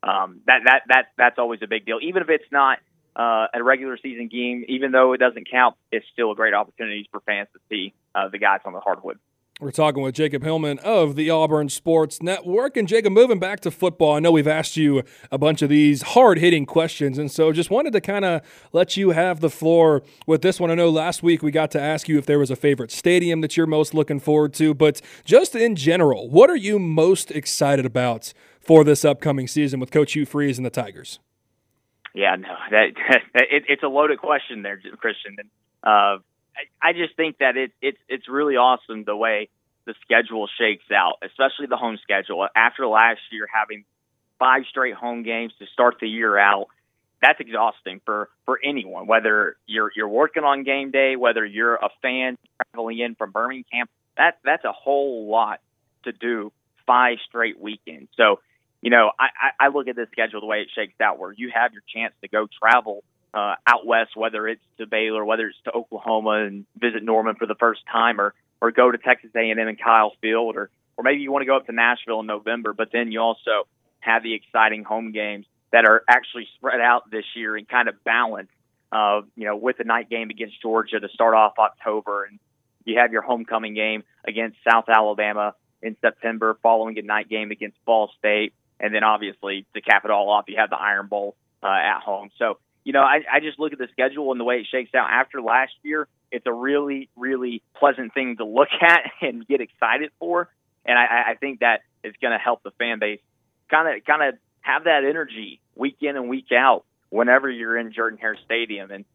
that's always a big deal. Even if it's not a regular season game, even though it doesn't count, it's still a great opportunity for fans to see the guys on the hardwood. We're talking with Jacob Hillman of the Auburn Sports Network. And Jacob, moving back to football, I know we've asked you a bunch of these hard-hitting questions, and so just wanted to kind of let you have the floor with this one. I know last week we got to ask you if there was a favorite stadium that you're most looking forward to, but just in general, what are you most excited about for this upcoming season with Coach Hugh Freeze and the Tigers? Yeah, no, it's a loaded question there, Christian. And I just think that it's really awesome the way the schedule shakes out, especially the home schedule. After last year having 5 straight home games to start the year out, that's exhausting for anyone, whether you're working on game day, whether you're a fan traveling in from Birmingham. That's a whole lot to do 5 straight weekends. So, I look at this schedule the way it shakes out, where you have your chance to go travel out west, whether it's to Baylor, whether it's to Oklahoma and visit Norman for the first time, or go to Texas A&M and Kyle Field, or maybe you want to go up to Nashville in November. But then you also have the exciting home games that are actually spread out this year and kind of balanced, with the night game against Georgia to start off October, and you have your homecoming game against South Alabama in September, following a night game against Ball State. And then, obviously, to cap it all off, you have the Iron Bowl at home. So, I just look at the schedule and the way it shakes out after last year. It's a really, really pleasant thing to look at and get excited for. And I think that it's going to help the fan base kind of have that energy week in and week out whenever you're in Jordan-Hare Stadium. And,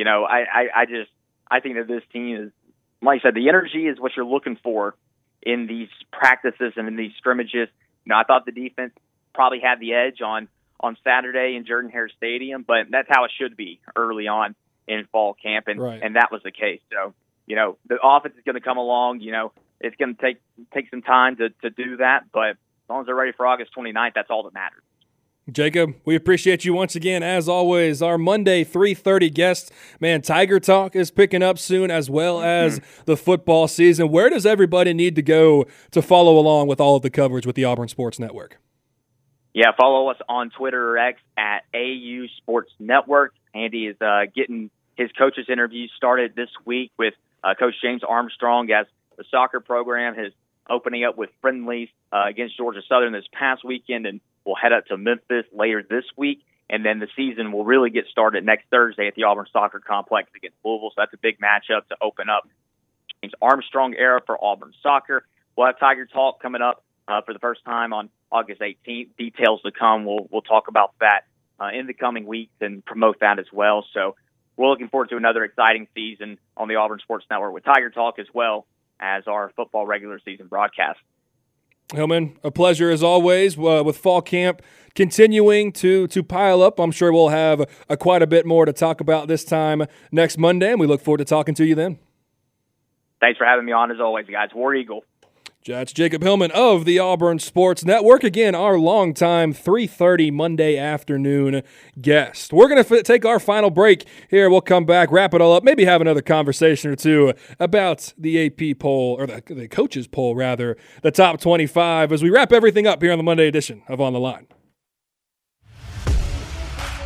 I think that this team is, like I said, the energy is what you're looking for in these practices and in these scrimmages. I thought the defense probably had the edge on Saturday in Jordan-Hare Stadium, but that's how it should be early on in fall camp, and that was the case. So, the offense is going to come along. It's going to take some time to do that, but as long as they're ready for August 29th, that's all that matters. Jacob, we appreciate you once again, as always. Our Monday 3:30 guest, man, Tiger Talk is picking up soon, as well as the football season. Where does everybody need to go to follow along with all of the coverage with the Auburn Sports Network? Yeah, follow us on Twitter or X at AU Sports Network. Andy is getting his coaches' interviews started this week with Coach James Armstrong, as the soccer program is opening up with friendlies against Georgia Southern this past weekend, and we'll head up to Memphis later this week. And then the season will really get started next Thursday at the Auburn Soccer Complex against Louisville. So that's a big matchup to open up James Armstrong era for Auburn soccer. We'll have Tiger Talk coming up for the first time on August 18th. Details to come. We'll talk about that in the coming weeks and promote that as well. So we're looking forward to another exciting season on the Auburn Sports Network with Tiger Talk, as well as our football regular season broadcast. Hillman, a pleasure as always. With fall camp continuing to pile up, I'm sure we'll have quite a bit more to talk about this time next Monday, and we look forward to talking to you then. Thanks for having me on, as always, guys. War Eagle. That's Jacob Hillman of the Auburn Sports Network. Again, our longtime 3:30 Monday afternoon guest. We're going to take our final break here. We'll come back, wrap it all up, maybe have another conversation or two about the AP poll, or the coaches poll, rather, the top 25, as we wrap everything up here on the Monday edition of On the Line.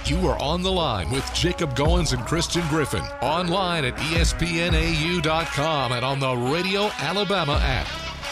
You are on the line with Jacob Goins and Christian Griffin. Online at ESPNAU.com and on the Radio Alabama app.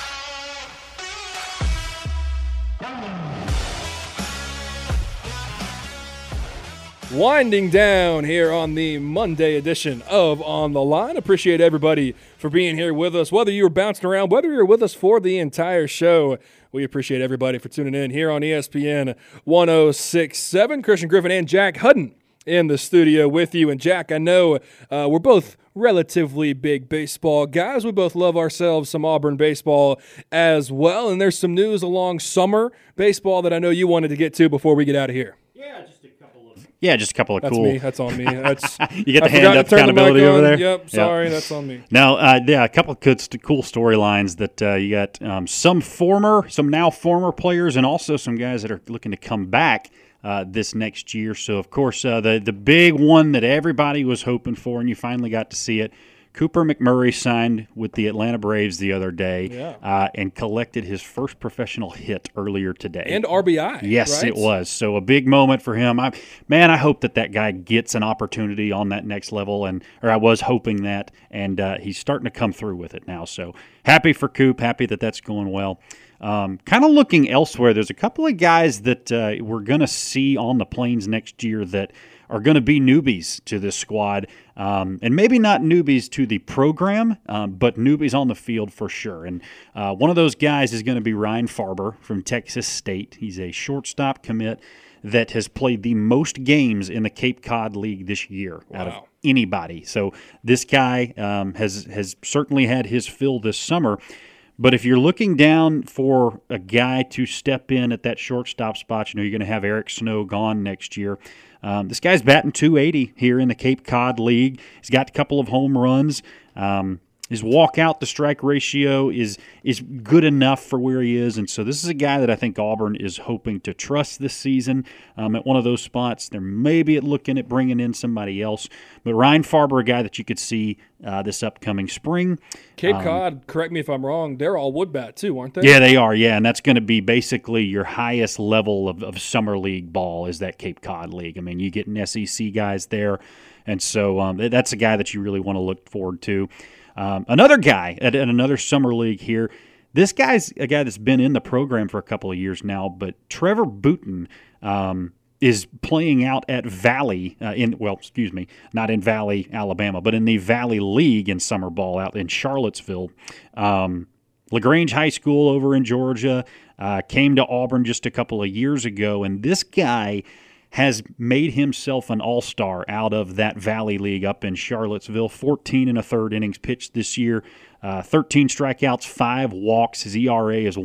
Winding down here on the Monday edition of On the Line. Appreciate everybody for being here with us. Whether you were bouncing around, whether you're with us for the entire show, we appreciate everybody for tuning in here on ESPN 106.7. Christian Griffin and Jack Hudden in the studio with you. And Jack, I know we're both relatively big baseball guys. We both love ourselves some Auburn baseball as well. And there's some news along summer baseball that I know you wanted to get to before we get out of here. Just a couple of that's cool. Me. That's on me. That's you get the hand up accountability over there. Yep. Sorry, that's on me. Now, a couple of cool storylines that you got some now former players, and also some guys that are looking to come back this next year. So, of course, the big one that everybody was hoping for, and you finally got to see it. Cooper McMurray signed with the Atlanta Braves the other day and collected his first professional hit earlier today. And RBI. Yes, right? It was. So a big moment for him. I hope that guy gets an opportunity on that next level, or I was hoping that, and he's starting to come through with it now. So happy for Coop, happy that that's going well. Kind of looking elsewhere, there's a couple of guys that we're going to see on the Plains next year that are going to be newbies to this squad, and maybe not newbies to the program, but newbies on the field for sure. And one of those guys is going to be Ryan Farber from Texas State. He's a shortstop commit that has played the most games in the Cape Cod League this year out of anybody. So this guy has certainly had his fill this summer. But if you're looking down for a guy to step in at that shortstop spot, you're going to have Eric Snow gone next year. This guy's batting .280 here in the Cape Cod League. He's got a couple of home runs. His walk-out to strike ratio is good enough for where he is, and so this is a guy that I think Auburn is hoping to trust this season at one of those spots. They're maybe looking at bringing in somebody else, but Ryan Farber, a guy that you could see this upcoming spring. Cape Cod, correct me if I'm wrong, they're all wood bat too, aren't they? Yeah, they are, and that's going to be basically your highest level of summer league ball is that Cape Cod League. I mean, you get an SEC guys there, and so that's a guy that you really want to look forward to. Another guy at another summer league here. This guy's a guy that's been in the program for a couple of years now, but Trevor Booten is playing out at Valley not in Valley, Alabama, but in the Valley League in summer ball out in Charlottesville. LaGrange High School over in Georgia, came to Auburn just a couple of years ago, and this guy has made himself an all-star out of that Valley League up in Charlottesville. 14 1/3 innings pitched this year, 13 strikeouts, 5 walks. His ERA is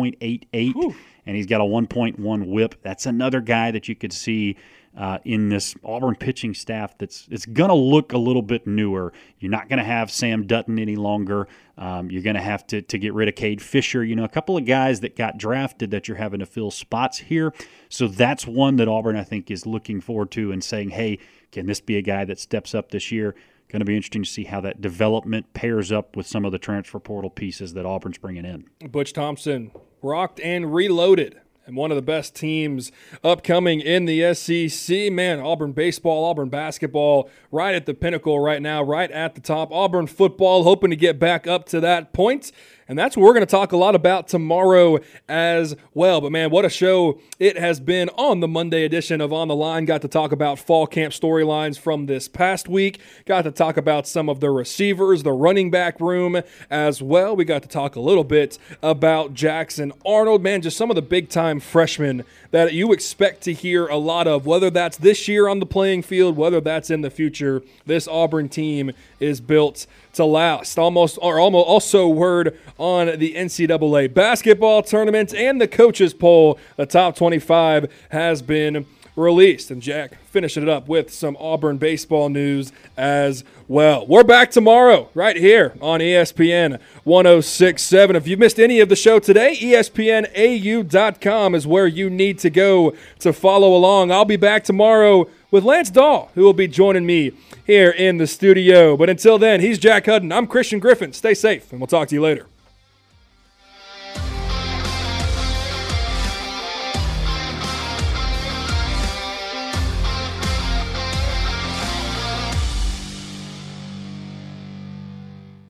1.88, and he's got a 1.1 whip. That's another guy that you could see in this Auburn pitching staff it's going to look a little bit newer. You're not going to have Sam Dutton any longer. You're going to have to get rid of Cade Fisher. A couple of guys that got drafted that you're having to fill spots here. So that's one that Auburn, I think, is looking forward to and saying, hey, can this be a guy that steps up this year? Going to be interesting to see how that development pairs up with some of the transfer portal pieces that Auburn's bringing in. Butch Thompson, rocked and reloaded. And one of the best teams upcoming in the SEC. Man, Auburn baseball, Auburn basketball, right at the pinnacle right now, right at the top. Auburn football, hoping to get back up to that point. And that's what we're going to talk a lot about tomorrow as well. But, man, what a show it has been on the Monday edition of On the Line. Got to talk about fall camp storylines from this past week. Got to talk about some of the receivers, the running back room as well. We got to talk a little bit about Jackson Arnold. Man, just some of the big-time freshmen that you expect to hear a lot of, whether that's this year on the playing field, whether that's in the future. This Auburn team is built to last. Also word on the NCAA basketball tournament and the coaches poll. The top 25 has been released. And Jack finishing it up with some Auburn baseball news as well. We're back tomorrow right here on ESPN 106.7. If you've missed any of the show today, ESPNAU.com is where you need to go to follow along. I'll be back tomorrow with Lance Dahl, who will be joining me here in the studio. But until then, he's Jack Hudden. I'm Christian Griffin. Stay safe, and we'll talk to you later.